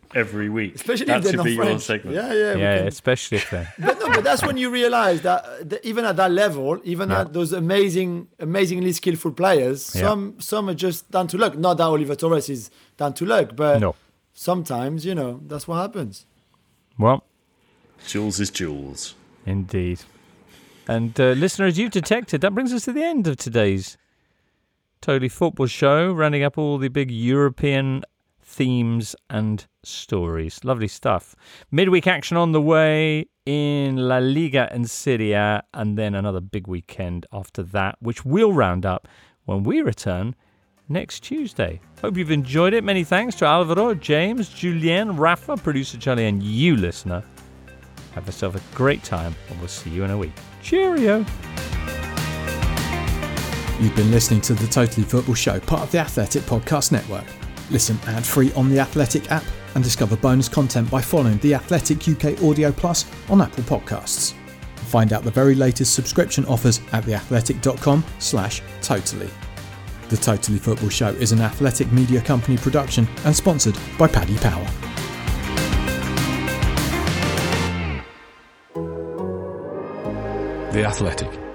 every week. Especially that if they're should not be French. your segment. Yeah, especially if they're. But that's when you realize that even at that level, even at those amazingly skillful players, some are just down to luck. Not that Oliver Torres is down to luck, but sometimes, that's what happens. Well, Jules is Jules. Indeed. And listeners, you've detected, that brings us to the end of today's Totally Football Show, rounding up all the big European themes and stories. Lovely stuff. Midweek action on the way in La Liga and Serie A, and then another big weekend after that, which we'll round up when we return next Tuesday. Hope you've enjoyed it. Many thanks to Alvaro, James, Julien, Rafa, producer Charlie, and you, listener. Have yourself a great time, and we'll see you in a week. Cheerio! You've been listening to the Totally Football Show, part of the Athletic Podcast Network. Listen ad-free on the Athletic app and discover bonus content by following the Athletic UK Audio Plus on Apple Podcasts. Find out the very latest subscription offers at theathletic.com/totally. The Totally Football Show is an Athletic Media Company production and sponsored by Paddy Power. The Athletic.